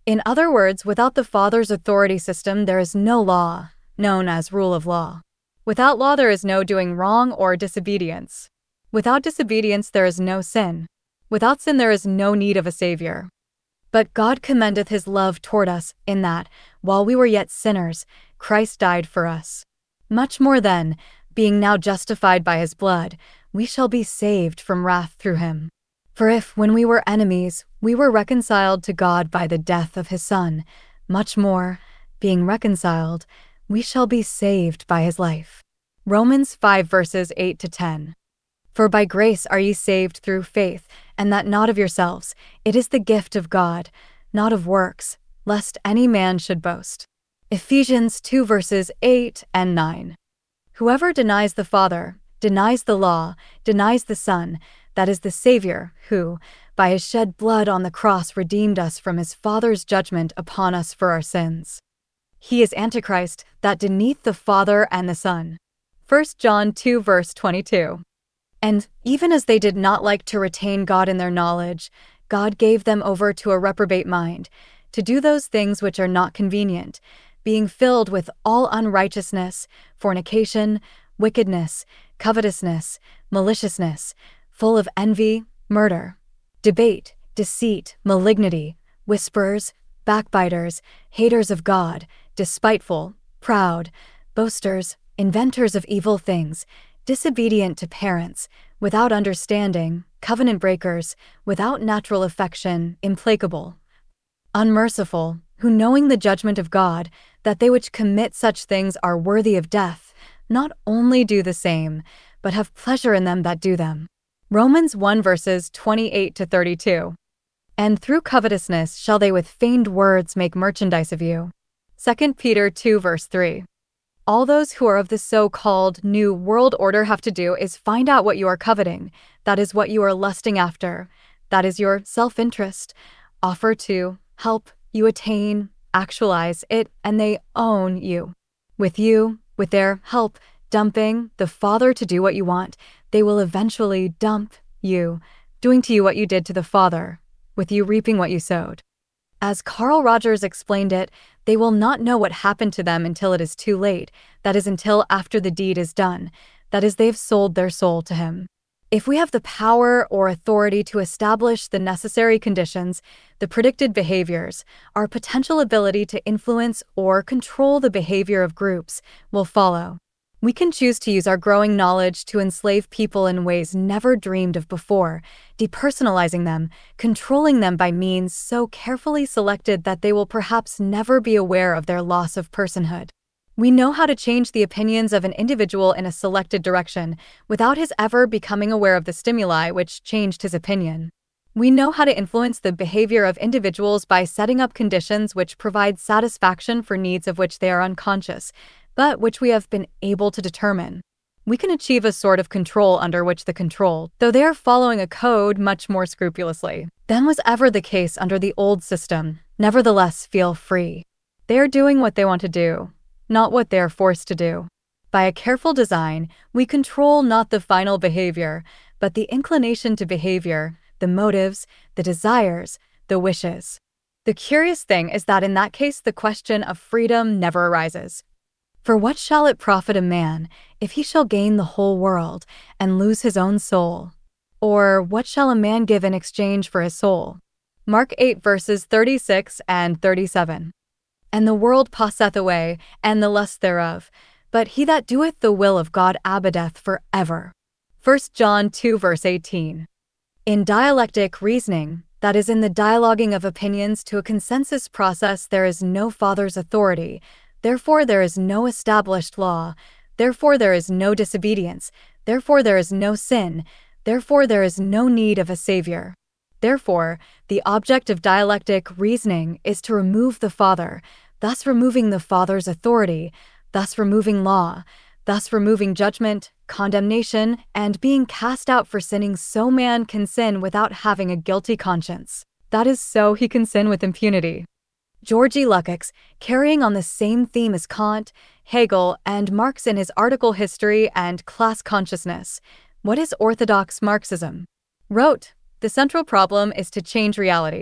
S1: In other words, without the Father's authority system, there is no law, known as rule of law. Without law, there is no doing wrong or disobedience. Without disobedience, there is no sin. Without sin, there is no need of a Savior. But God commendeth his love toward us, in that, while we were yet sinners, Christ died for us. Much more then, being now justified by his blood, we shall be saved from wrath through him. For if, when we were enemies, we were reconciled to God by the death of his Son, much more, being reconciled, we shall be saved by his life. Romans five verses eight to ten. For by grace are ye saved through faith, and that not of yourselves, it is the gift of God, not of works, lest any man should boast. Ephesians two verses eight and nine. Whoever denies the Father, denies the law, denies the Son, that is the Savior, who, by his shed blood on the cross, redeemed us from his Father's judgment upon us for our sins. He is Antichrist, that denieth the Father and the Son. First John two verse twenty-two. And, even as they did not like to retain God in their knowledge, God gave them over to a reprobate mind, to do those things which are not convenient, being filled with all unrighteousness, fornication, wickedness, covetousness, maliciousness, full of envy, murder, debate, deceit, malignity, whisperers, backbiters, haters of God, despiteful, proud, boasters, inventors of evil things, disobedient to parents, without understanding, covenant breakers, without natural affection, implacable, unmerciful, who knowing the judgment of God, that they which commit such things are worthy of death, not only do the same, but have pleasure in them that do them. Romans one verses twenty-eight to thirty-two. And through covetousness shall they with feigned words make merchandise of you. Second Peter two verse three. All those who are of the so-called New World Order have to do is find out what you are coveting, that is what you are lusting after, that is your self-interest, offer to help you attain, actualize it, and they own you. With you, with their help, dumping the Father to do what you want, they will eventually dump you, doing to you what you did to the Father, with you reaping what you sowed. As Carl Rogers explained it, they will not know what happened to them until it is too late, that is until after the deed is done, that is they've sold their soul to him. If we have the power or authority to establish the necessary conditions, the predicted behaviors, our potential ability to influence or control the behavior of groups will follow. We can choose to use our growing knowledge to enslave people in ways never dreamed of before, depersonalizing them, controlling them by means so carefully selected that they will perhaps never be aware of their loss of personhood. We know how to change the opinions of an individual in a selected direction without his ever becoming aware of the stimuli which changed his opinion. We know how to influence the behavior of individuals by setting up conditions which provide satisfaction for needs of which they are unconscious, but which we have been able to determine. We can achieve a sort of control under which the controlled, though they are following a code much more scrupulously than was ever the case under the old system, nevertheless feel free. They are doing what they want to do, not what they are forced to do. By a careful design, we control not the final behavior, but the inclination to behavior, the motives, the desires, the wishes. The curious thing is that in that case the question of freedom never arises. For what shall it profit a man, if he shall gain the whole world, and lose his own soul? Or what shall a man give in exchange for his soul? Mark eight verses thirty-six and thirty-seven. And the world passeth away, and the lust thereof, but he that doeth the will of God abideth for ever. First John two verse eighteen. In dialectic reasoning, that is in the dialoguing of opinions to a consensus process, there is no Father's authority, therefore there is no established law, therefore there is no disobedience, therefore there is no sin, therefore there is no need of a Savior. Therefore, the object of dialectic reasoning is to remove the Father, thus removing the Father's authority, thus removing law, thus removing judgment, condemnation, and being cast out for sinning so man can sin without having a guilty conscience. That is so he can sin with impunity. Georgy Lukács, carrying on the same theme as Kant, Hegel, and Marx in his article History and Class Consciousness, What is Orthodox Marxism? Wrote, "The central problem is to change reality.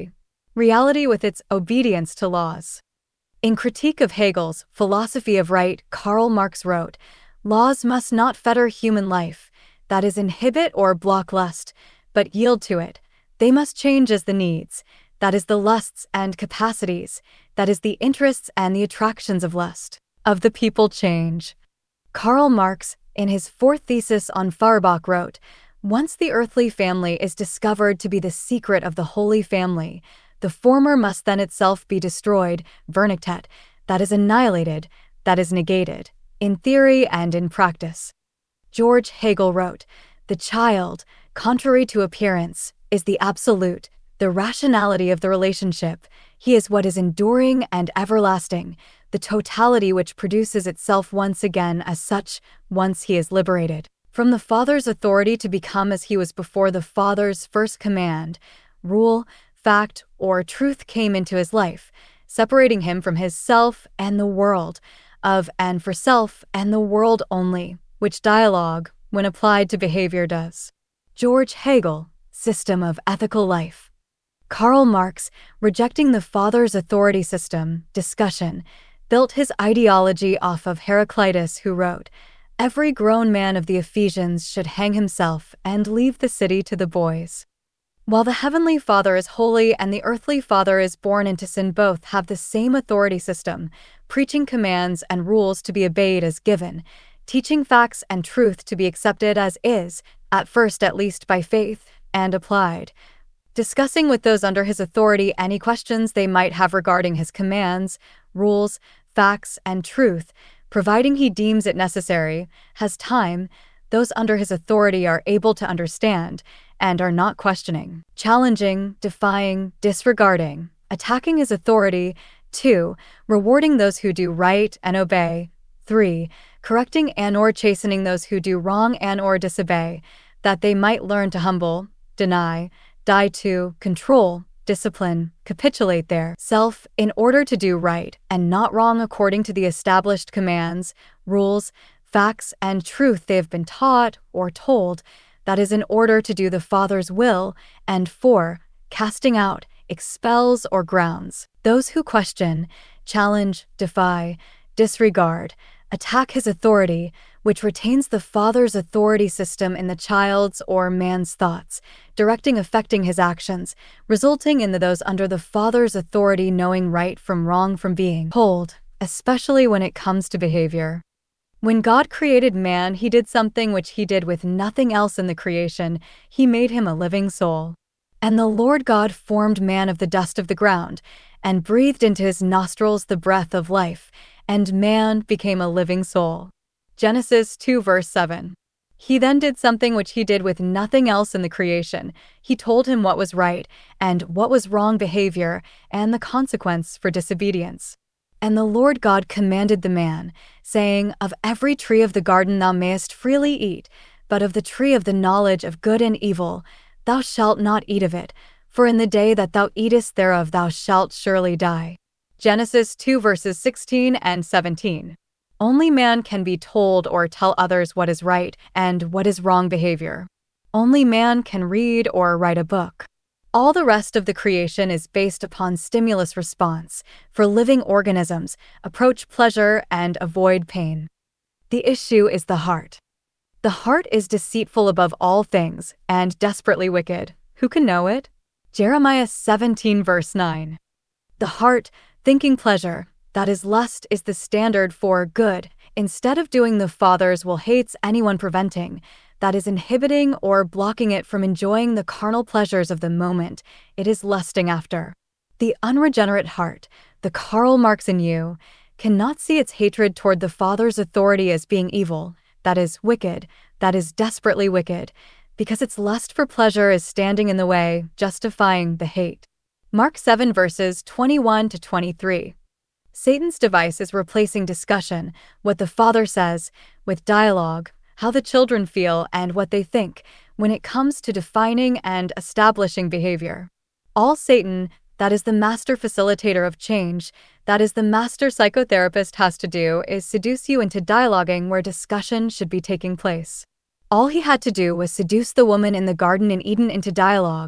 S1: reality with its obedience to laws. In Critique of Hegel's Philosophy of Right, Karl Marx wrote, "Laws must not fetter human life, that is, inhibit or block lust, but yield to it. They must change as the needs, that is, the lusts and capacities, that is, the interests and the attractions of lust, of the people change." Karl Marx, in his fourth thesis on Feuerbach, wrote, "Once the earthly family is discovered to be the secret of the Holy Family, the former must then itself be destroyed, vernichtet, that is annihilated, that is negated, in theory and in practice." George Hegel wrote, "The child, contrary to appearance, is the absolute, the rationality of the relationship. He is what is enduring and everlasting, the totality which produces itself once again as such, once he is liberated from the Father's authority to become as he was before the Father's first command, rule, fact, or truth came into his life, separating him from his self and the world, of and for self and the world only, which dialogue, when applied to behavior, does." George Hegel, System of Ethical Life. Karl Marx, rejecting the Father's authority system, discussion, built his ideology off of Heraclitus, who wrote, "Every grown man of the Ephesians should hang himself and leave the city to the boys." While the Heavenly Father is holy and the earthly father is born into sin, both have the same authority system, preaching commands and rules to be obeyed as given, teaching facts and truth to be accepted as is, at first at least by faith, and applied. Discussing with those under his authority any questions they might have regarding his commands, rules, facts, and truth, providing he deems it necessary, has time, those under his authority are able to understand, and are not questioning, challenging, defying, disregarding, attacking his authority. two. Rewarding those who do right and obey. three. Correcting and or chastening those who do wrong and or disobey, that they might learn to humble, deny, die to, control, discipline, capitulate their self in order to do right and not wrong according to the established commands, rules, facts, and truth they have been taught or told, that is, in order to do the Father's will. And four. Casting out, expels, or grounds those who question, challenge, defy, disregard, attack his authority, which retains the Father's authority system in the child's or man's thoughts, directing affecting his actions, resulting in the those under the Father's authority knowing right from wrong from being told, especially when it comes to behavior. When God created man, he did something which he did with nothing else in the creation. He made him a living soul. And the Lord God formed man of the dust of the ground, and breathed into his nostrils the breath of life, and man became a living soul. Genesis two verse seven. He then did something which he did with nothing else in the creation. He told him what was right, and what was wrong behavior, and the consequence for disobedience. And the Lord God commanded the man, saying, "Of every tree of the garden thou mayest freely eat, but of the tree of the knowledge of good and evil thou shalt not eat of it, for in the day that thou eatest thereof thou shalt surely die." Genesis two verses sixteen and seventeen. Only man can be told or tell others what is right and what is wrong behavior. Only man can read or write a book. All the rest of the creation is based upon stimulus response. For living organisms, approach pleasure and avoid pain. The issue is the heart. The heart is deceitful above all things and desperately wicked. Who can know it? Jeremiah seventeen verse nine. The heart, thinking pleasure, that is lust, is the standard for good. Instead of doing the Father's will, hates anyone preventing, that is inhibiting or blocking it from enjoying the carnal pleasures of the moment it is lusting after. The unregenerate heart, the Karl Marx in you, cannot see its hatred toward the Father's authority as being evil, that is wicked, that is desperately wicked, because its lust for pleasure is standing in the way, justifying the hate. Mark seven verses twenty-one to twenty-three. Satan's device is replacing discussion, what the Father says, with dialogue, how the children feel and what they think, when it comes to defining and establishing behavior. All Satan, that is the master facilitator of change, that is the master psychotherapist, has to do is seduce you into dialoguing where discussion should be taking place. All he had to do was seduce the woman in the Garden in Eden into dialogue,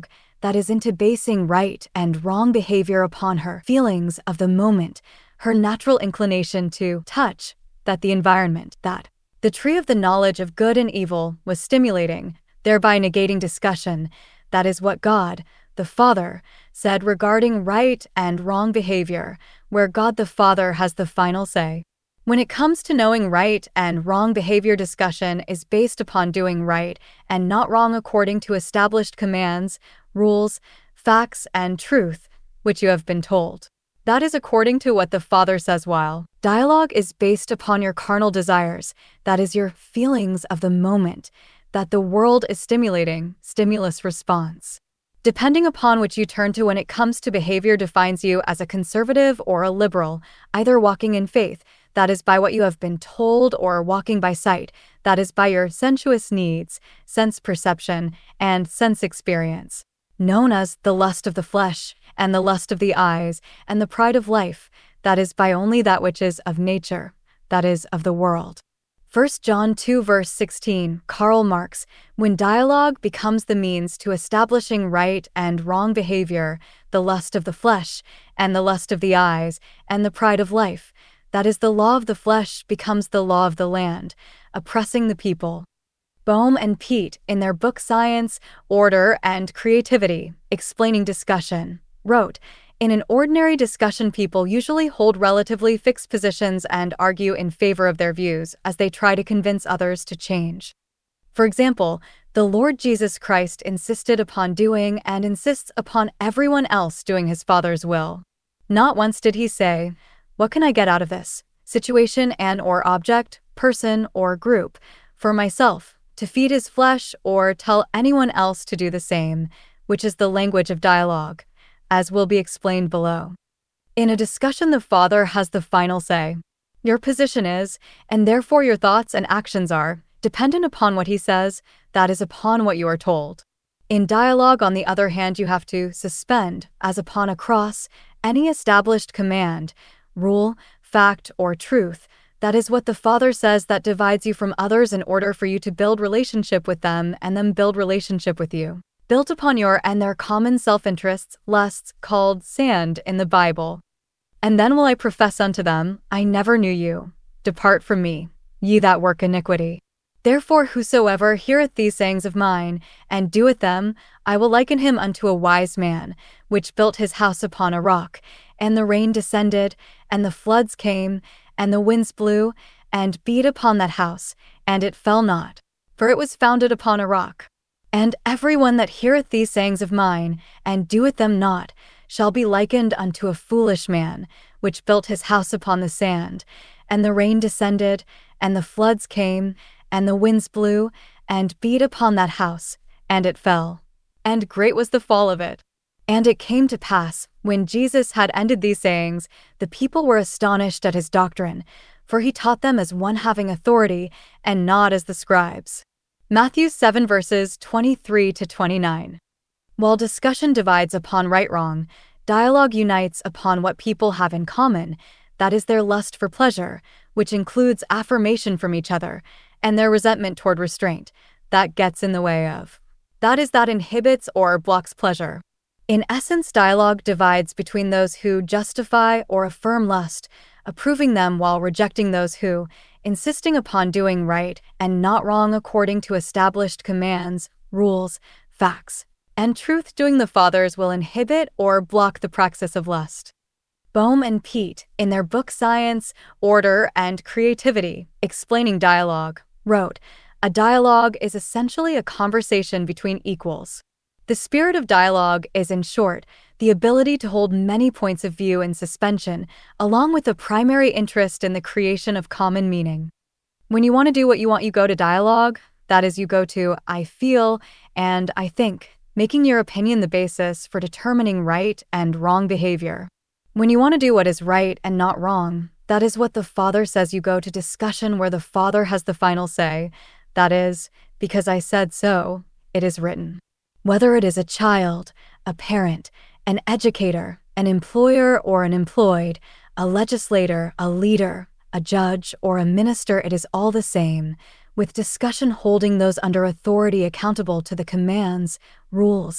S1: that is into basing right and wrong behavior upon her feelings of the moment, her natural inclination to touch, that the environment, that the tree of the knowledge of good and evil was stimulating, thereby negating discussion. That is what God, the Father, said regarding right and wrong behavior, where God the Father has the final say. When it comes to knowing right and wrong behavior, discussion is based upon doing right and not wrong according to established commands, rules, facts, and truth, which you have been told. That is according to what the Father says, while dialogue is based upon your carnal desires, that is your feelings of the moment, that the world is stimulating, stimulus response. Depending upon which you turn to when it comes to behavior, defines you as a conservative or a liberal, either walking in faith, that is by what you have been told, or walking by sight, that is by your sensuous needs, sense perception, and sense experience, known as the lust of the flesh, and the lust of the eyes, and the pride of life, that is by only that which is of nature, that is of the world. First John two verse sixteen, Karl Marx, when dialogue becomes the means to establishing right and wrong behavior, the lust of the flesh, and the lust of the eyes, and the pride of life, that is the law of the flesh, becomes the law of the land, oppressing the people. Bohm and Pete, in their book Science, Order, and Creativity, Explaining Discussion, wrote, in an ordinary discussion, people usually hold relatively fixed positions and argue in favor of their views as they try to convince others to change. For example, the Lord Jesus Christ insisted upon doing and insists upon everyone else doing his Father's will. Not once did he say, "What can I get out of this situation and or object, person or group, for myself, to feed his flesh, or tell anyone else to do the same," which is the language of dialogue, as will be explained below. In a discussion, the Father has the final say. Your position is, and therefore your thoughts and actions are, dependent upon what he says, that is, upon what you are told. In dialogue, on the other hand, you have to suspend, as upon a cross, any established command, rule, fact, or truth. That is what the Father says, that divides you from others in order for you to build relationship with them and them build relationship with you, built upon your and their common self-interests, lusts, called sand in the Bible. And then will I profess unto them, I never knew you. Depart from me, ye that work iniquity. Therefore whosoever heareth these sayings of mine, and doeth them, I will liken him unto a wise man, which built his house upon a rock, and the rain descended, and the floods came, and the winds blew, and beat upon that house, and it fell not, for it was founded upon a rock. And every one that heareth these sayings of mine, and doeth them not, shall be likened unto a foolish man, which built his house upon the sand, and the rain descended, and the floods came, and the winds blew, and beat upon that house, and it fell. And great was the fall of it. And it came to pass, when Jesus had ended these sayings, the people were astonished at his doctrine, for he taught them as one having authority, and not as the scribes. Matthew seven verses twenty-three to twenty-nine. While discussion divides upon right-wrong, dialogue unites upon what people have in common, that is their lust for pleasure, which includes affirmation from each other, and their resentment toward restraint, that gets in the way of. That is, that inhibits or blocks pleasure. In essence, dialogue divides between those who justify or affirm lust, approving them, while rejecting those who, insisting upon doing right and not wrong according to established commands, rules, facts, and truth, doing the Father's will, inhibit or block the praxis of lust. Bohm and Pete, in their book Science, Order, and Creativity, Explaining Dialogue, wrote, a dialogue is essentially a conversation between equals. The spirit of dialogue is, in short, the ability to hold many points of view in suspension, along with a primary interest in the creation of common meaning. When you want to do what you want, you go to dialogue, that is, you go to I feel and I think, making your opinion the basis for determining right and wrong behavior. When you want to do what is right and not wrong, that is what the Father says, you go to discussion where the Father has the final say, that is, because I said so, it is written. Whether it is a child, a parent, an educator, an employer or an employed, a legislator, a leader, a judge, or a minister, it is all the same, with discussion holding those under authority accountable to the commands, rules,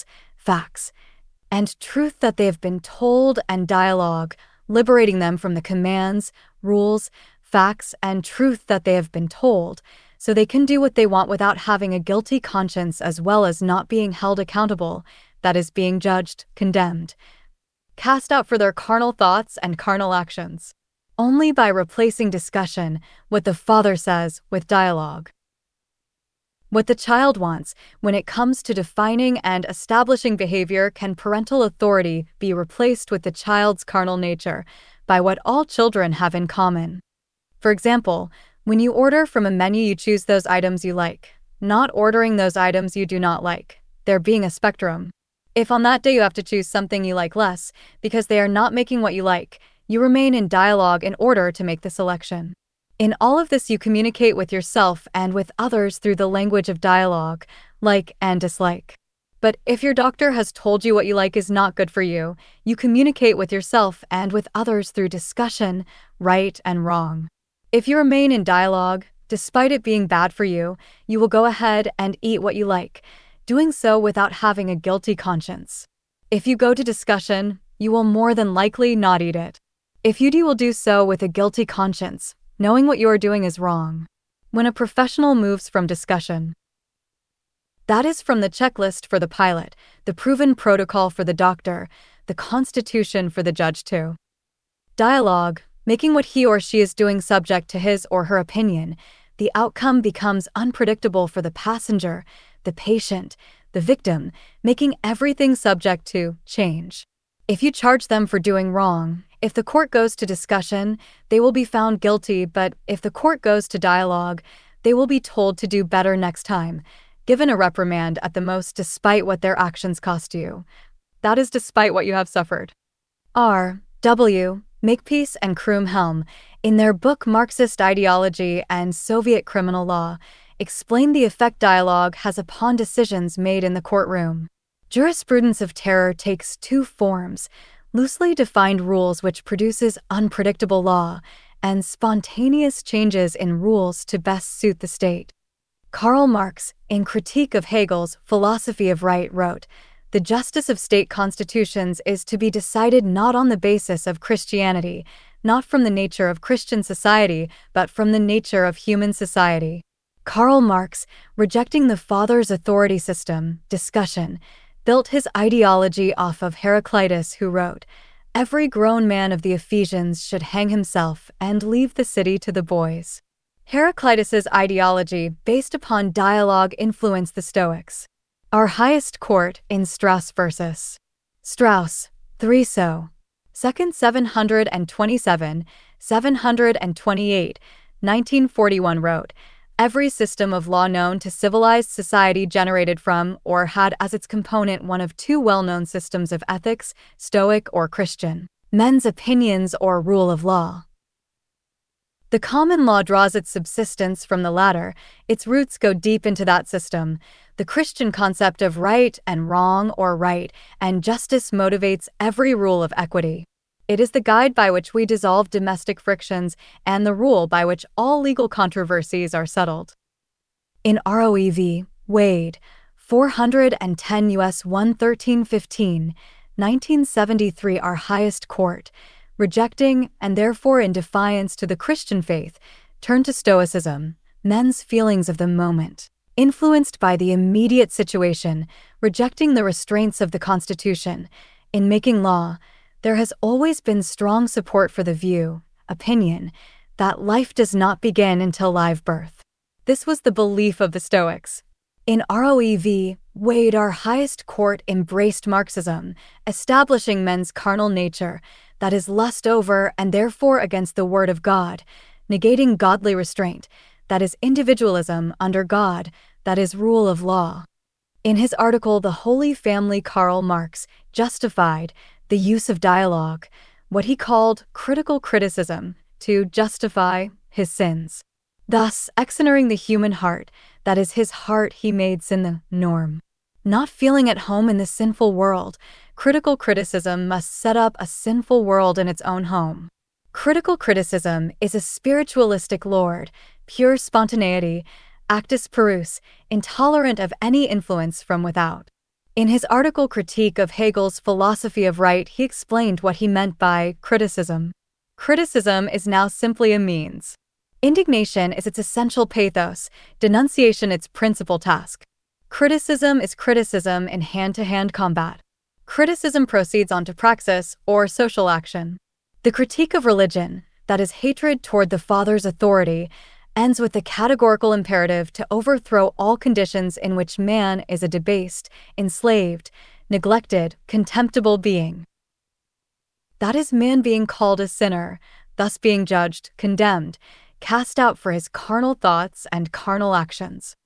S1: facts, and truth that they have been told, and dialogue, liberating them from the commands, rules, facts, and truth that they have been told, so they can do what they want without having a guilty conscience, as well as not being held accountable, that is, being judged, condemned, cast out for their carnal thoughts and carnal actions. Only by replacing discussion, what the Father says, with dialogue. What the child wants, when it comes to defining and establishing behavior, can parental authority be replaced with the child's carnal nature, by what all children have in common. For example, when you order from a menu, you choose those items you like, not ordering those items you do not like, there being a spectrum. If on that day you have to choose something you like less, because they are not making what you like, you remain in dialogue in order to make the selection. In all of this, you communicate with yourself and with others through the language of dialogue, like and dislike. But if your doctor has told you what you like is not good for you, you communicate with yourself and with others through discussion, right and wrong. If you remain in dialogue, despite it being bad for you, you will go ahead and eat what you like, doing so without having a guilty conscience. If you go to discussion, you will more than likely not eat it. If you do, you will do so with a guilty conscience, knowing what you are doing is wrong. When a professional moves from discussion, that is from the checklist for the pilot, the proven protocol for the doctor, the constitution for the judge to dialogue, making what he or she is doing subject to his or her opinion, the outcome becomes unpredictable for the passenger, the patient, the victim, making everything subject to change. If you charge them for doing wrong, if the court goes to discussion, they will be found guilty, but if the court goes to dialogue, they will be told to do better next time, given a reprimand at the most despite what their actions cost you. That is despite what you have suffered. R. W. Makepeace and Krumm-Helm, in their book Marxist Ideology and Soviet Criminal Law, explain the effect dialogue has upon decisions made in the courtroom. Jurisprudence of terror takes two forms: loosely defined rules, which produces unpredictable law, and spontaneous changes in rules to best suit the state. Karl Marx, in Critique of Hegel's Philosophy of Right, wrote, "The justice of state constitutions is to be decided not on the basis of Christianity, not from the nature of Christian society, but from the nature of human society." Karl Marx, rejecting the Father's authority system, discussion, built his ideology off of Heraclitus, who wrote, "Every grown man of the Ephesians should hang himself and leave the city to the boys." Heraclitus's ideology, based upon dialogue, influenced the Stoics. Our highest court, in Strauss versus Strauss, three so. Second seven twenty-seven, seven twenty-eight, nineteen forty-one wrote, "Every system of law known to civilized society generated from or had as its component one of two well-known systems of ethics, Stoic or Christian, men's opinions or rule of law. The common law draws its subsistence from the latter, its roots go deep into that system. The Christian concept of right and wrong or right and justice motivates every rule of equity. It is the guide by which we dissolve domestic frictions and the rule by which all legal controversies are settled." In Roe v. Wade, four ten U S one thirteen fifteen, nineteen seventy-three, our highest court, rejecting and therefore in defiance to the Christian faith, turned to Stoicism, men's feelings of the moment, influenced by the immediate situation, rejecting the restraints of the Constitution. In making law, there has always been strong support for the view, opinion, that life does not begin until live birth. This was the belief of the Stoics. In Roe v. Wade, our highest court embraced Marxism, establishing men's carnal nature, that is lust over and therefore against the word of God, negating godly restraint, that is individualism under God, that is rule of law. In his article The Holy Family, Karl Marx justified the use of dialogue, what he called critical criticism, to justify his sins. Thus, exoneering the human heart, that is his heart he made sin the norm. Not feeling at home in the sinful world, critical criticism must set up a sinful world in its own home. Critical criticism is a spiritualistic lord, pure spontaneity, actus purus, intolerant of any influence from without. In his article Critique of Hegel's Philosophy of Right, he explained what he meant by criticism. Criticism is now simply a means. Indignation is its essential pathos, denunciation its principal task. Criticism is criticism in hand-to-hand combat. Criticism proceeds on to praxis, or social action. The critique of religion, that is hatred toward the Father's authority, ends with the categorical imperative to overthrow all conditions in which man is a debased, enslaved, neglected, contemptible being. That is man being called a sinner, thus being judged, condemned, cast out for his carnal thoughts and carnal actions.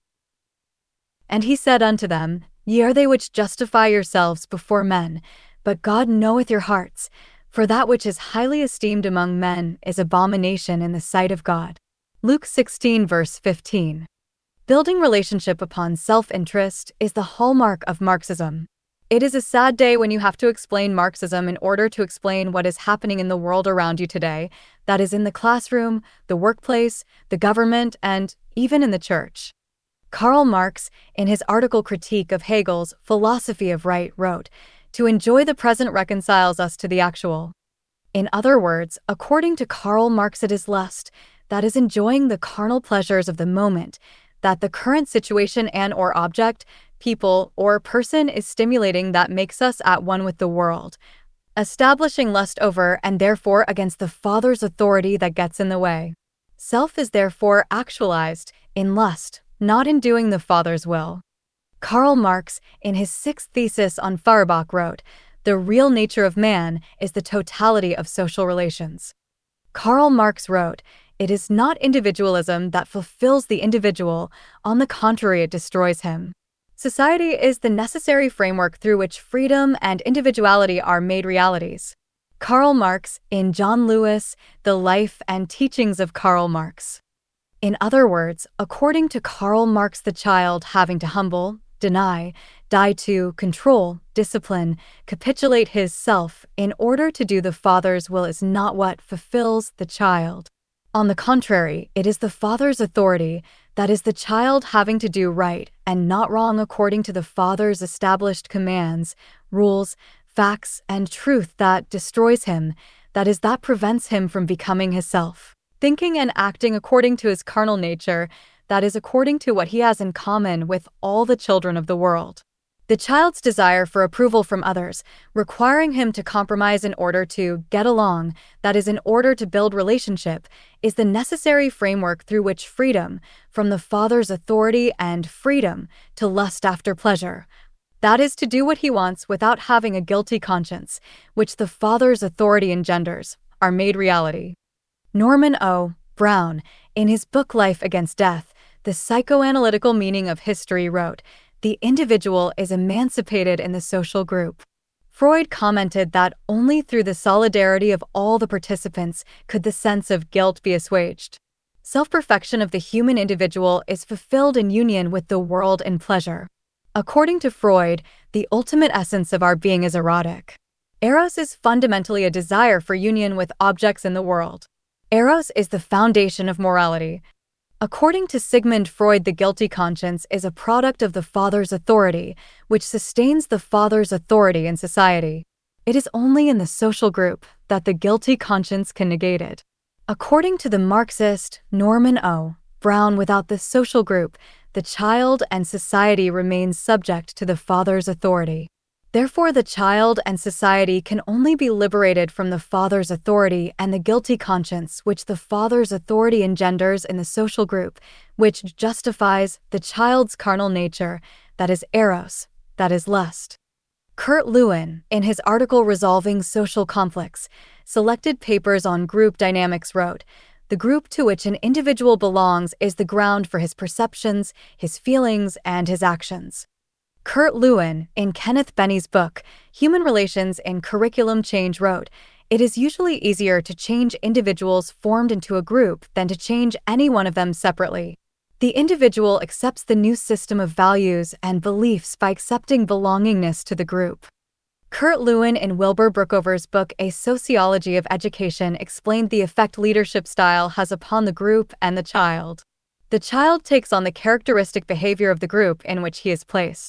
S1: And he said unto them, Ye are they which justify yourselves before men, but God knoweth your hearts, for that which is highly esteemed among men is abomination in the sight of God. Luke sixteen verse fifteen. Building relationship upon self-interest is the hallmark of Marxism. It is a sad day when you have to explain Marxism in order to explain what is happening in the world around you today, that is in the classroom, the workplace, the government, and even in the church. Karl Marx, in his article Critique of Hegel's Philosophy of Right, wrote, "To enjoy the present reconciles us to the actual." In other words, according to Karl Marx, it is lust, that is enjoying the carnal pleasures of the moment, that the current situation and or object, people, or person is stimulating that makes us at one with the world, establishing lust over and therefore against the Father's authority that gets in the way. Self is therefore actualized in lust, not in doing the Father's will. Karl Marx, in his sixth thesis on Feuerbach, wrote, "The real nature of man is the totality of social relations." Karl Marx wrote, "It is not individualism that fulfills the individual, on the contrary it destroys him. Society is the necessary framework through which freedom and individuality are made realities." Karl Marx, in John Lewis, The Life and Teachings of Karl Marx. In other words, according to Karl Marx, the child having to humble, deny, die to, control, discipline, capitulate his self in order to do the Father's will is not what fulfills the child. On the contrary, it is the Father's authority, that is the child having to do right and not wrong according to the Father's established commands, rules, facts, and truth that destroys him, that is that prevents him from becoming his self, thinking and acting according to his carnal nature, that is according to what he has in common with all the children of the world. The child's desire for approval from others, requiring him to compromise in order to get along, that is in order to build relationship, is the necessary framework through which freedom from the Father's authority and freedom to lust after pleasure, that is to do what he wants without having a guilty conscience, which the Father's authority engenders, are made reality. Norman O. Brown, in his book Life Against Death, The Psychoanalytical Meaning of History, wrote, "The individual is emancipated in the social group." Freud commented that only through the solidarity of all the participants could the sense of guilt be assuaged. Self-perfection of the human individual is fulfilled in union with the world in pleasure. According to Freud, the ultimate essence of our being is erotic. Eros is fundamentally a desire for union with objects in the world. Eros is the foundation of morality. According to Sigmund Freud, the guilty conscience is a product of the Father's authority, which sustains the Father's authority in society. It is only in the social group that the guilty conscience can negate it. According to the Marxist Norman O. Brown, without the social group, the child and society remain subject to the Father's authority. Therefore, the child and society can only be liberated from the Father's authority and the guilty conscience which the Father's authority engenders in the social group, which justifies the child's carnal nature, that is eros, that is lust. Kurt Lewin, in his article Resolving Social Conflicts, Selected Papers on Group Dynamics, wrote, "The group to which an individual belongs is the ground for his perceptions, his feelings, and his actions." Kurt Lewin, in Kenneth Benny's book, Human Relations in Curriculum Change, wrote, "It is usually easier to change individuals formed into a group than to change any one of them separately. The individual accepts the new system of values and beliefs by accepting belongingness to the group." Kurt Lewin, in Wilbur Brookover's book A Sociology of Education, explained the effect leadership style has upon the group and the child. The child takes on the characteristic behavior of the group in which he is placed.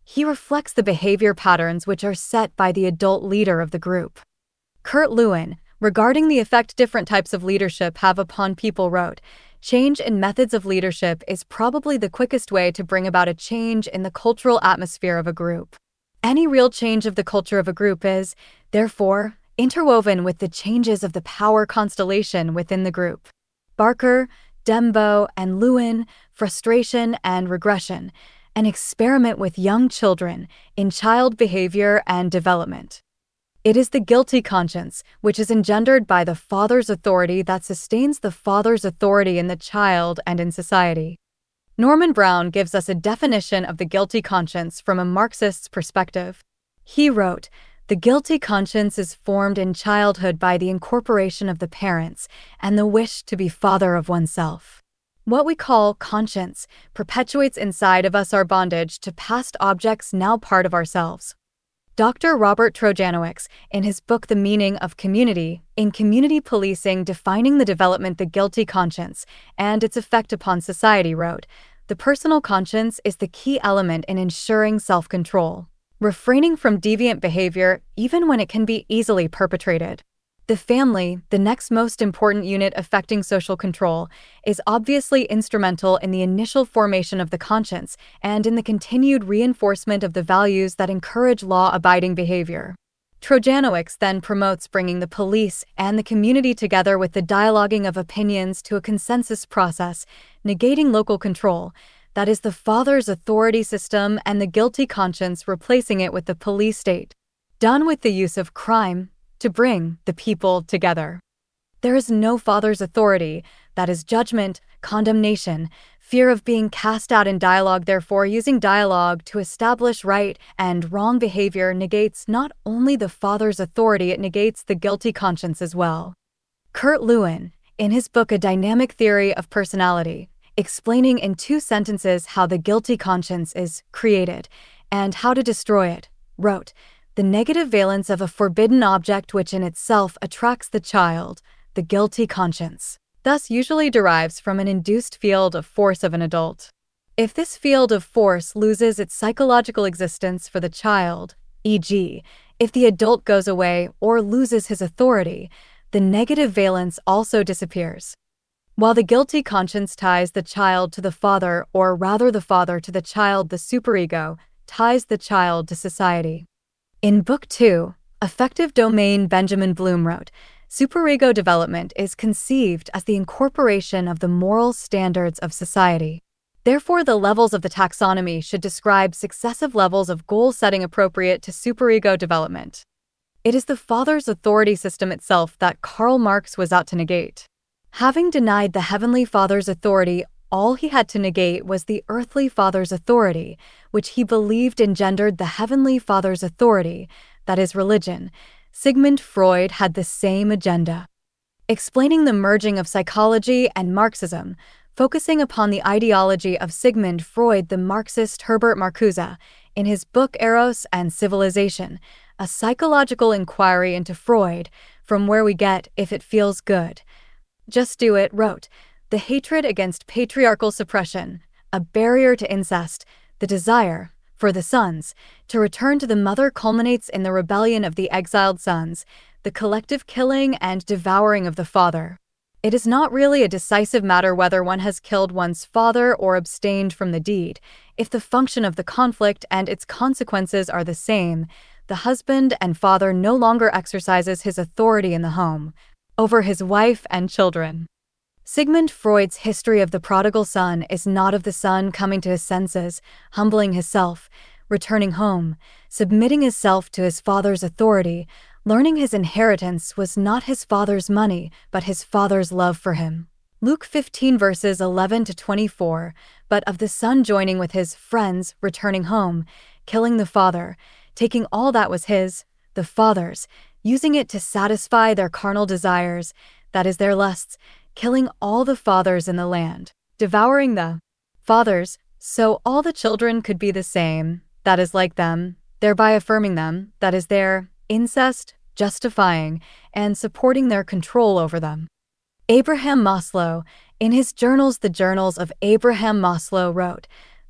S1: He reflects the behavior patterns which are set by the adult leader of the group. Kurt Lewin, regarding the effect different types of leadership have upon people, wrote, "Change in methods of leadership is probably the quickest way to bring about a change in the cultural atmosphere of a group. Any real change of the culture of a group is, therefore, interwoven with the changes of the power constellation within the group." Barker, Dembo, and Lewin, Frustration and Regression, an experiment with young children in child behavior and development. It is the guilty conscience, which is engendered by the father's authority, that sustains the father's authority in the child and in society. Norman Brown gives us a definition of the guilty conscience from a Marxist's perspective. He wrote, "The guilty conscience is formed in childhood by the incorporation of the parents and the wish to be father of oneself. What we call conscience perpetuates inside of us our bondage to past objects now part of ourselves." Doctor Robert Trojanowicz, in his book The Meaning of Community, in Community Policing Defining the Development the Guilty Conscience and its Effect upon Society, wrote, "The personal conscience is the key element in ensuring self-control, refraining from deviant behavior even when it can be easily perpetrated. The family, the next most important unit affecting social control, is obviously instrumental in the initial formation of the conscience and in the continued reinforcement of the values that encourage law-abiding behavior." Trojanowicz then promotes bringing the police and the community together with the dialoguing of opinions to a consensus process, negating local control, that is the father's authority system, and the guilty conscience replacing it with the police state, done with the use of crime, to bring the people together. There is no father's authority, that is judgment, condemnation, fear of being cast out in dialogue. Therefore, using dialogue to establish right and wrong behavior negates not only the father's authority, it negates the guilty conscience as well. Kurt Lewin, in his book A Dynamic Theory of Personality, explaining in two sentences how the guilty conscience is created and how to destroy it, wrote, "The negative valence of a forbidden object which in itself attracts the child, the guilty conscience, thus usually derives from an induced field of force of an adult. If this field of force loses its psychological existence for the child, for example, if the adult goes away or loses his authority, the negative valence also disappears. While the guilty conscience ties the child to the father, or rather the father to the child, the superego ties the child to society." In Book two, Affective Domain, Benjamin Bloom wrote, "Superego development is conceived as the incorporation of the moral standards of society. Therefore, the levels of the taxonomy should describe successive levels of goal setting appropriate to superego development. It is the father's authority system itself that Karl Marx was out to negate. Having denied the heavenly father's authority, all he had to negate was the earthly father's authority, which he believed engendered the heavenly father's authority, that is religion. Sigmund Freud had the same agenda." Explaining the merging of psychology and Marxism, focusing upon the ideology of Sigmund Freud, the Marxist Herbert Marcuse, in his book Eros and Civilization, a psychological inquiry into Freud, from where we get "if it feels good, just do it," wrote, "The hatred against patriarchal suppression, a barrier to incest, the desire, for the sons, to return to the mother culminates in the rebellion of the exiled sons, the collective killing and devouring of the father. It is not really a decisive matter whether one has killed one's father or abstained from the deed. If the function of the conflict and its consequences are the same, the husband and father no longer exercises his authority in the home, over his wife and children." Sigmund Freud's history of the prodigal son is not of the son coming to his senses, humbling himself, returning home, submitting himself to his father's authority, learning his inheritance was not his father's money, but his father's love for him. Luke fifteen verses eleven to twenty-four, but of the son joining with his friends, returning home, killing the father, taking all that was his, the father's, using it to satisfy their carnal desires, that is their lusts, killing all the fathers in the land, devouring the fathers, so all the children could be the same, that is like them, thereby affirming them, that is their incest, justifying, and supporting their control over them. Abraham Maslow, in his journals The Journals of Abraham Maslow, wrote,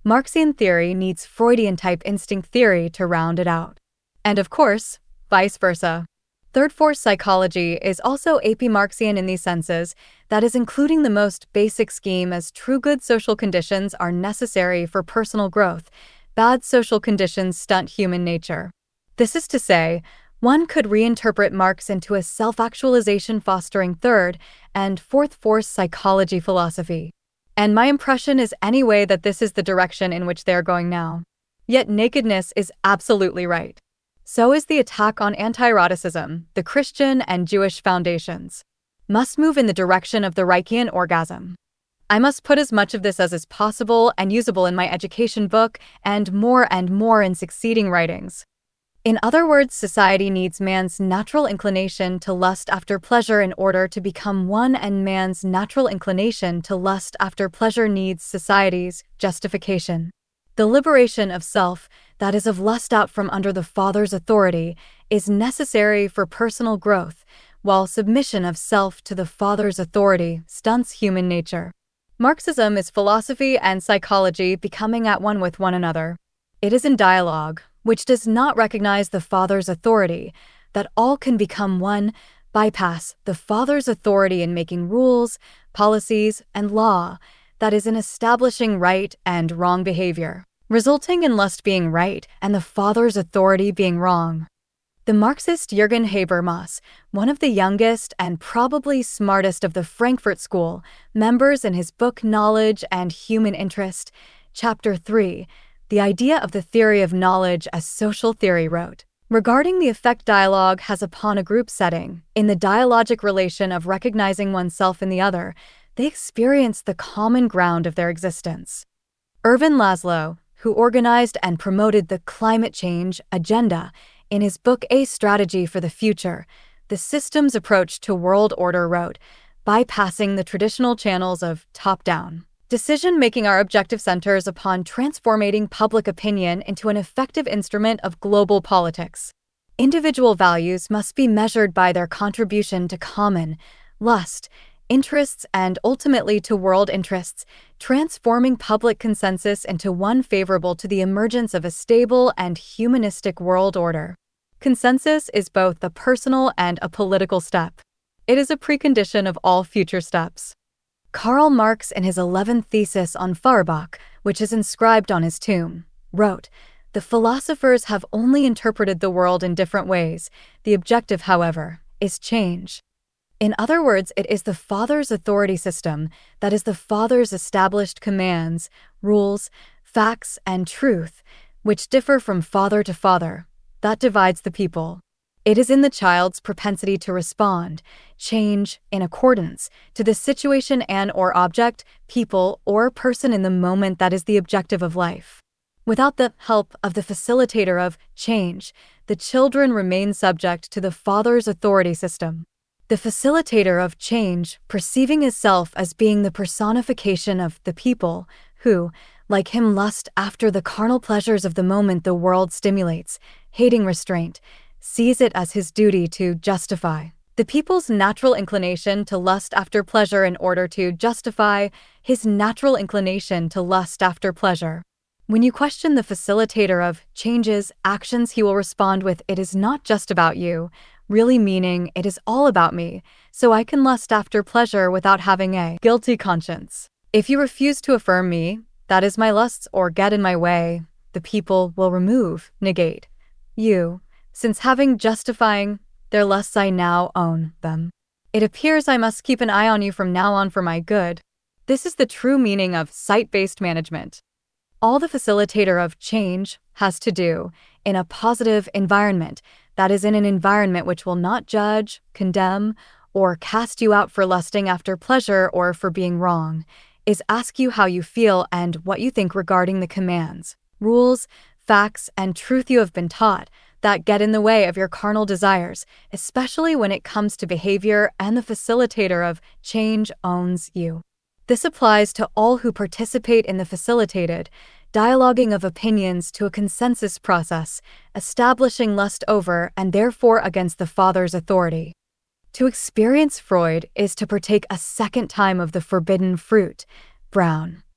S1: Marxian theory needs Freudian-type instinct theory to round it out. And of course, vice versa. Third force psychology is also api-Marxian in these senses, that is, including the most basic scheme as true good social conditions are necessary for personal growth, bad social conditions stunt human nature. This is to say, one could reinterpret Marx into a self-actualization fostering third and fourth force psychology philosophy. And my impression is anyway that this is the direction in which they are going now. Yet nakedness is absolutely right. So is the attack on anti-eroticism, the Christian and Jewish foundations. Must move in the direction of the Reichian orgasm. I must put as much of this as is possible and usable in my education book and more and more in succeeding writings. In other words, society needs man's natural inclination to lust after pleasure in order to become one, and man's natural inclination to lust after pleasure needs society's justification. The liberation of self, that is of lust out from under the Father's authority, is necessary for personal growth, while submission of self to the Father's authority stunts human nature. Marxism is philosophy and psychology becoming at one with one another. It is in dialogue, which does not recognize the Father's authority, that all can become one, bypass the Father's authority in making rules, policies, and law, that is in establishing right and wrong behavior, resulting in lust being right and the Father's authority being wrong. The Marxist Jürgen Habermas, one of the youngest and probably smartest of the Frankfurt School members, in his book Knowledge and Human Interest, Chapter three, The Idea of the Theory of Knowledge as Social Theory, wrote, regarding the effect dialogue has upon a group setting, in the dialogic relation of recognizing oneself in the other, they experience the common ground of their existence. Ervin Laszlo, who organized and promoted the climate change agenda, in his book A Strategy for the Future, The Systems Approach to World Order, wrote, bypassing the traditional channels of top-down decision-making, our objective centers upon transforming public opinion into an effective instrument of global politics. Individual values must be measured by their contribution to common lust, interests, and ultimately to world interests, transforming public consensus into one favorable to the emergence of a stable and humanistic world order. Consensus is both a personal and a political step. It is a precondition of all future steps. Karl Marx, in his eleventh thesis on Feuerbach, which is inscribed on his tomb, wrote, the philosophers have only interpreted the world in different ways. The objective, however, is change. In other words, it is the Father's authority system, that is the Father's established commands, rules, facts, and truth, which differ from father to father, that divides the people. It is in the child's propensity to respond, change, in accordance to the situation and or object, people, or person in the moment that is the objective of life. Without the help of the facilitator of change, the children remain subject to the Father's authority system. The facilitator of change, perceiving his self as being the personification of the people, who, like him, lust after the carnal pleasures of the moment the world stimulates, hating restraint, sees it as his duty to justify the people's natural inclination to lust after pleasure in order to justify his natural inclination to lust after pleasure. When you question the facilitator of change's actions, he will respond with, it is not just about you, really meaning it is all about me, so I can lust after pleasure without having a guilty conscience. If you refuse to affirm me, that is my lusts, or get in my way, the people will remove, negate you, since having justifying their lusts I now own them. It appears I must keep an eye on you from now on for my good. This is the true meaning of site-based management. All the facilitator of change has to do, in a positive environment, that is in an environment which will not judge, condemn, or cast you out for lusting after pleasure or for being wrong, is ask you how you feel and what you think regarding the commands, rules, facts, and truth you have been taught, that get in the way of your carnal desires, especially when it comes to behavior, and the facilitator of change owns you. This applies to all who participate in the facilitated dialoguing of opinions to a consensus process, establishing lust over and therefore against the Father's authority. To experience Freud is to partake a second time of the forbidden fruit, Brown.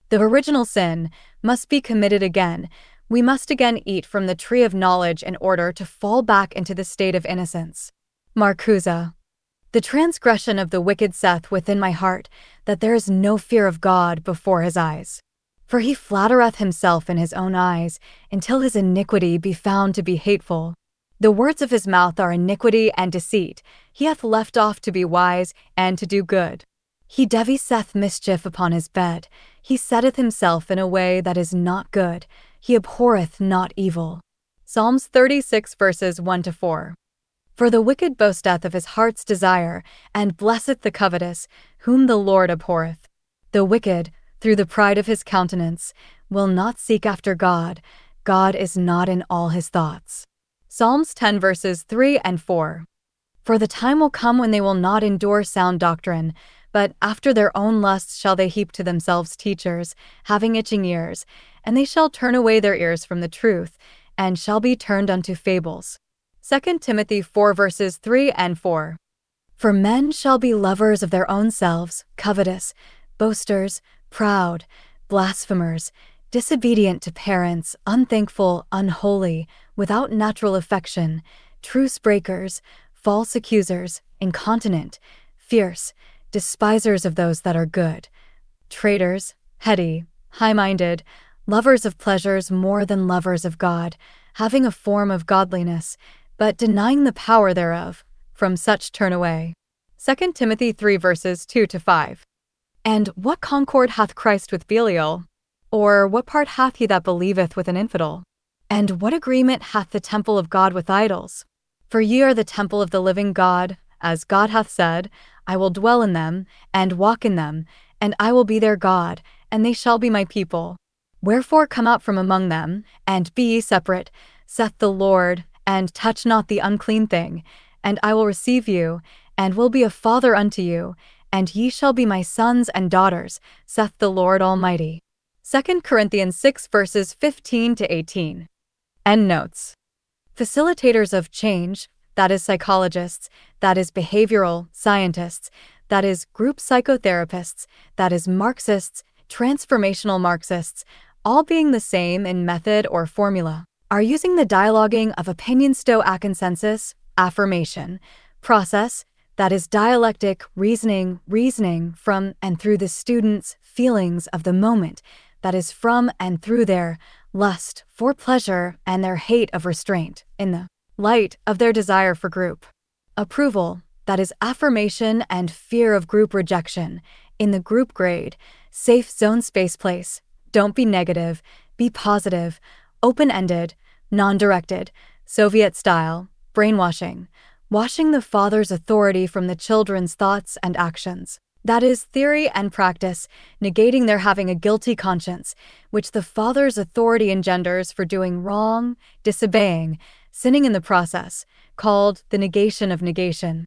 S1: The original sin must be committed again. We must again eat from the tree of knowledge in order to fall back into the state of innocence. Marcuse. The transgression of the wicked saith within my heart, that there is no fear of God before his eyes. For he flattereth himself in his own eyes, until his iniquity be found to be hateful. The words of his mouth are iniquity and deceit. He hath left off to be wise and to do good. He deviseth mischief upon his bed. He setteth himself in a way that is not good. He abhorreth not evil. Psalms thirty-six verses one to four. For the wicked boasteth of his heart's desire, and blesseth the covetous, whom the Lord abhorreth. The wicked, through the pride of his countenance, will not seek after God. God is not in all his thoughts. Psalms ten verses three and four. For the time will come when they will not endure sound doctrine, but after their own lusts shall they heap to themselves teachers, having itching ears, and they shall turn away their ears from the truth, and shall be turned unto fables. Second Timothy four verses three and four. For men shall be lovers of their own selves, covetous, boasters, proud, blasphemers, disobedient to parents, unthankful, unholy, without natural affection, truce breakers, false accusers, incontinent, fierce, despisers of those that are good, traitors, heady, high-minded, lovers of pleasures more than lovers of God, having a form of godliness, but denying the power thereof. From such turn away. Second Timothy three verses two to five. And what concord hath Christ with Belial? Or what part hath he that believeth with an infidel? And what agreement hath the temple of God with idols? For ye are the temple of the living God, as God hath said, I will dwell in them, and walk in them, and I will be their God, and they shall be my people. Wherefore come out from among them, and be ye separate, saith the Lord, and touch not the unclean thing, and I will receive you, and will be a father unto you, and ye shall be my sons and daughters, saith the Lord Almighty. Second Corinthians six verses fifteen to eighteen. Endnotes. Facilitators of change, that is psychologists, that is behavioral scientists, that is group psychotherapists, that is Marxists, transformational Marxists, all being the same in method or formula, are using the dialoguing of opinion stoa consensus, affirmation, process, that is dialectic reasoning, reasoning from and through the student's feelings of the moment, that is from and through their lust for pleasure and their hate of restraint, in the light of their desire for group approval, that is affirmation and fear of group rejection, in the group grade, safe zone space place, don't be negative, be positive, open-ended, non-directed, Soviet style, brainwashing, washing the father's authority from the children's thoughts and actions. That is theory and practice, negating their having a guilty conscience, which the father's authority engenders for doing wrong, disobeying, sinning in the process, called the negation of negation.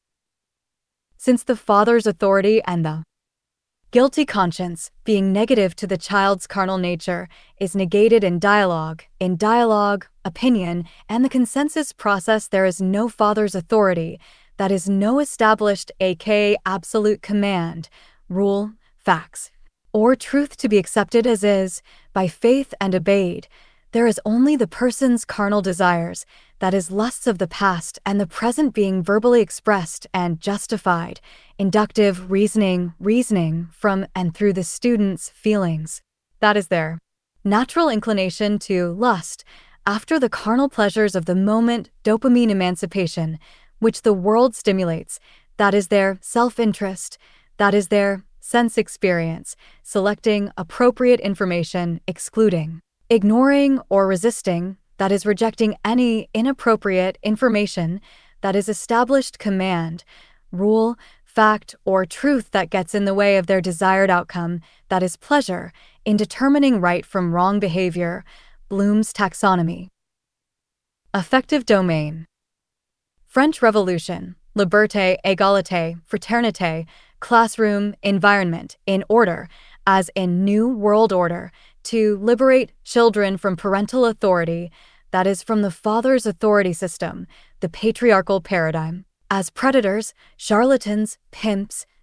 S1: Since the father's authority and the guilty conscience, being negative to the child's carnal nature, is negated in dialogue, in dialogue, opinion, and the consensus process, there is no father's authority, that is no established aka absolute command, rule, facts, or truth to be accepted as is, by faith and obeyed. There is only the person's carnal desires, that is lusts of the past and the present being verbally expressed and justified, inductive reasoning, reasoning from and through the student's feelings. That is their natural inclination to lust, after the carnal pleasures of the moment, dopamine emancipation, which the world stimulates, that is their self-interest, that is their sense experience, selecting appropriate information, excluding, ignoring, or resisting, that is rejecting any inappropriate information, that is established command, rule, fact, or truth that gets in the way of their desired outcome, that is pleasure, in determining right from wrong behavior, Bloom's taxonomy. Affective domain. French Revolution, liberté, égalité, fraternité, classroom, environment, in order, as in New World Order, to liberate children from parental authority, that is from the father's authority system, the patriarchal paradigm, as predators, charlatans, pimps,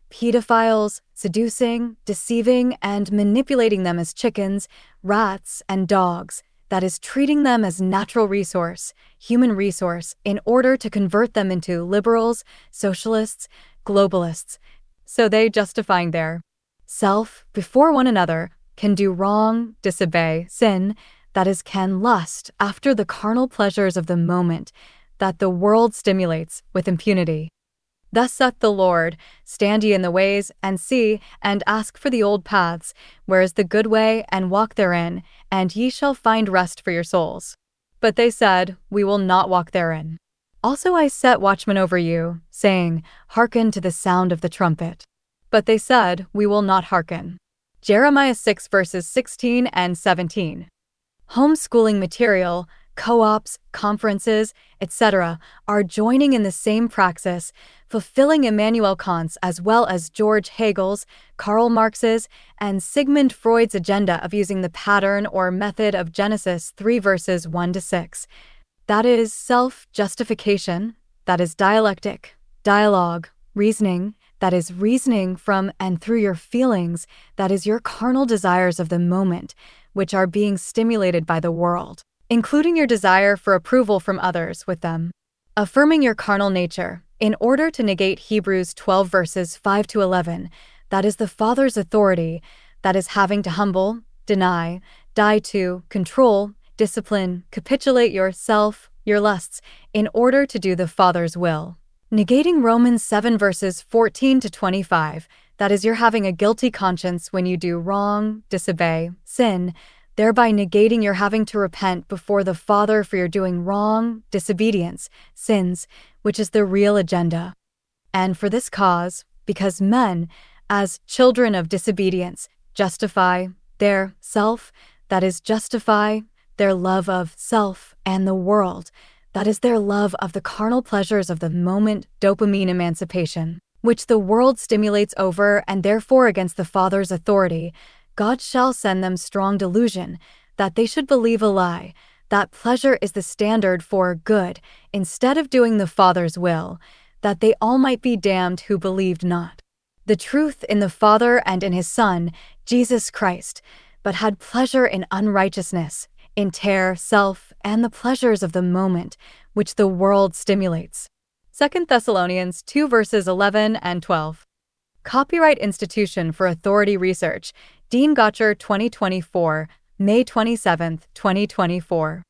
S1: pedophiles, seducing, deceiving, and manipulating them as chickens, rats, and dogs, that is, treating them as natural resource, human resource, in order to convert them into liberals, socialists, globalists. So they, justifying their self before one another, can do wrong, disobey, sin, that is, can lust after the carnal pleasures of the moment that the world stimulates with impunity. Thus saith the Lord, stand ye in the ways, and see, and ask for the old paths, where is the good way, and walk therein, and ye shall find rest for your souls. But they said, we will not walk therein. Also I set watchmen over you, saying, hearken to the sound of the trumpet. But they said, we will not hearken. Jeremiah six verses sixteen and seventeen. Homeschooling material, co-ops, conferences, et cetera are joining in the same praxis, fulfilling Immanuel Kant's as well as George Hegel's, Karl Marx's, and Sigmund Freud's agenda of using the pattern or method of Genesis three verses one to six. That is self-justification, that is dialectic, dialogue, reasoning, that is reasoning from and through your feelings, that is your carnal desires of the moment, which are being stimulated by the world, including your desire for approval from others with them. Affirming your carnal nature, in order to negate Hebrews twelve verses five to eleven, that is the Father's authority, that is having to humble, deny, die to, control, discipline, capitulate yourself, your lusts, in order to do the Father's will. Negating Romans seven verses fourteen to twenty-five, that is you're having a guilty conscience when you do wrong, disobey, sin, thereby negating your having to repent before the Father for your doing wrong, disobedience, sins, which is the real agenda. And for this cause, because men, as children of disobedience, justify their self, that is justify their love of self and the world, that is their love of the carnal pleasures of the moment, dopamine emancipation, which the world stimulates over and therefore against the Father's authority, God shall send them strong delusion, that they should believe a lie, that pleasure is the standard for good, instead of doing the Father's will, that they all might be damned who believed not the truth in the Father and in his Son, Jesus Christ, but had pleasure in unrighteousness, in terror, self, and the pleasures of the moment, which the world stimulates. Second Thessalonians two verses eleven and twelve. Copyright Institution for Authority Research, Dean Gotcher twenty twenty-four, May twenty-seventh, twenty twenty-four.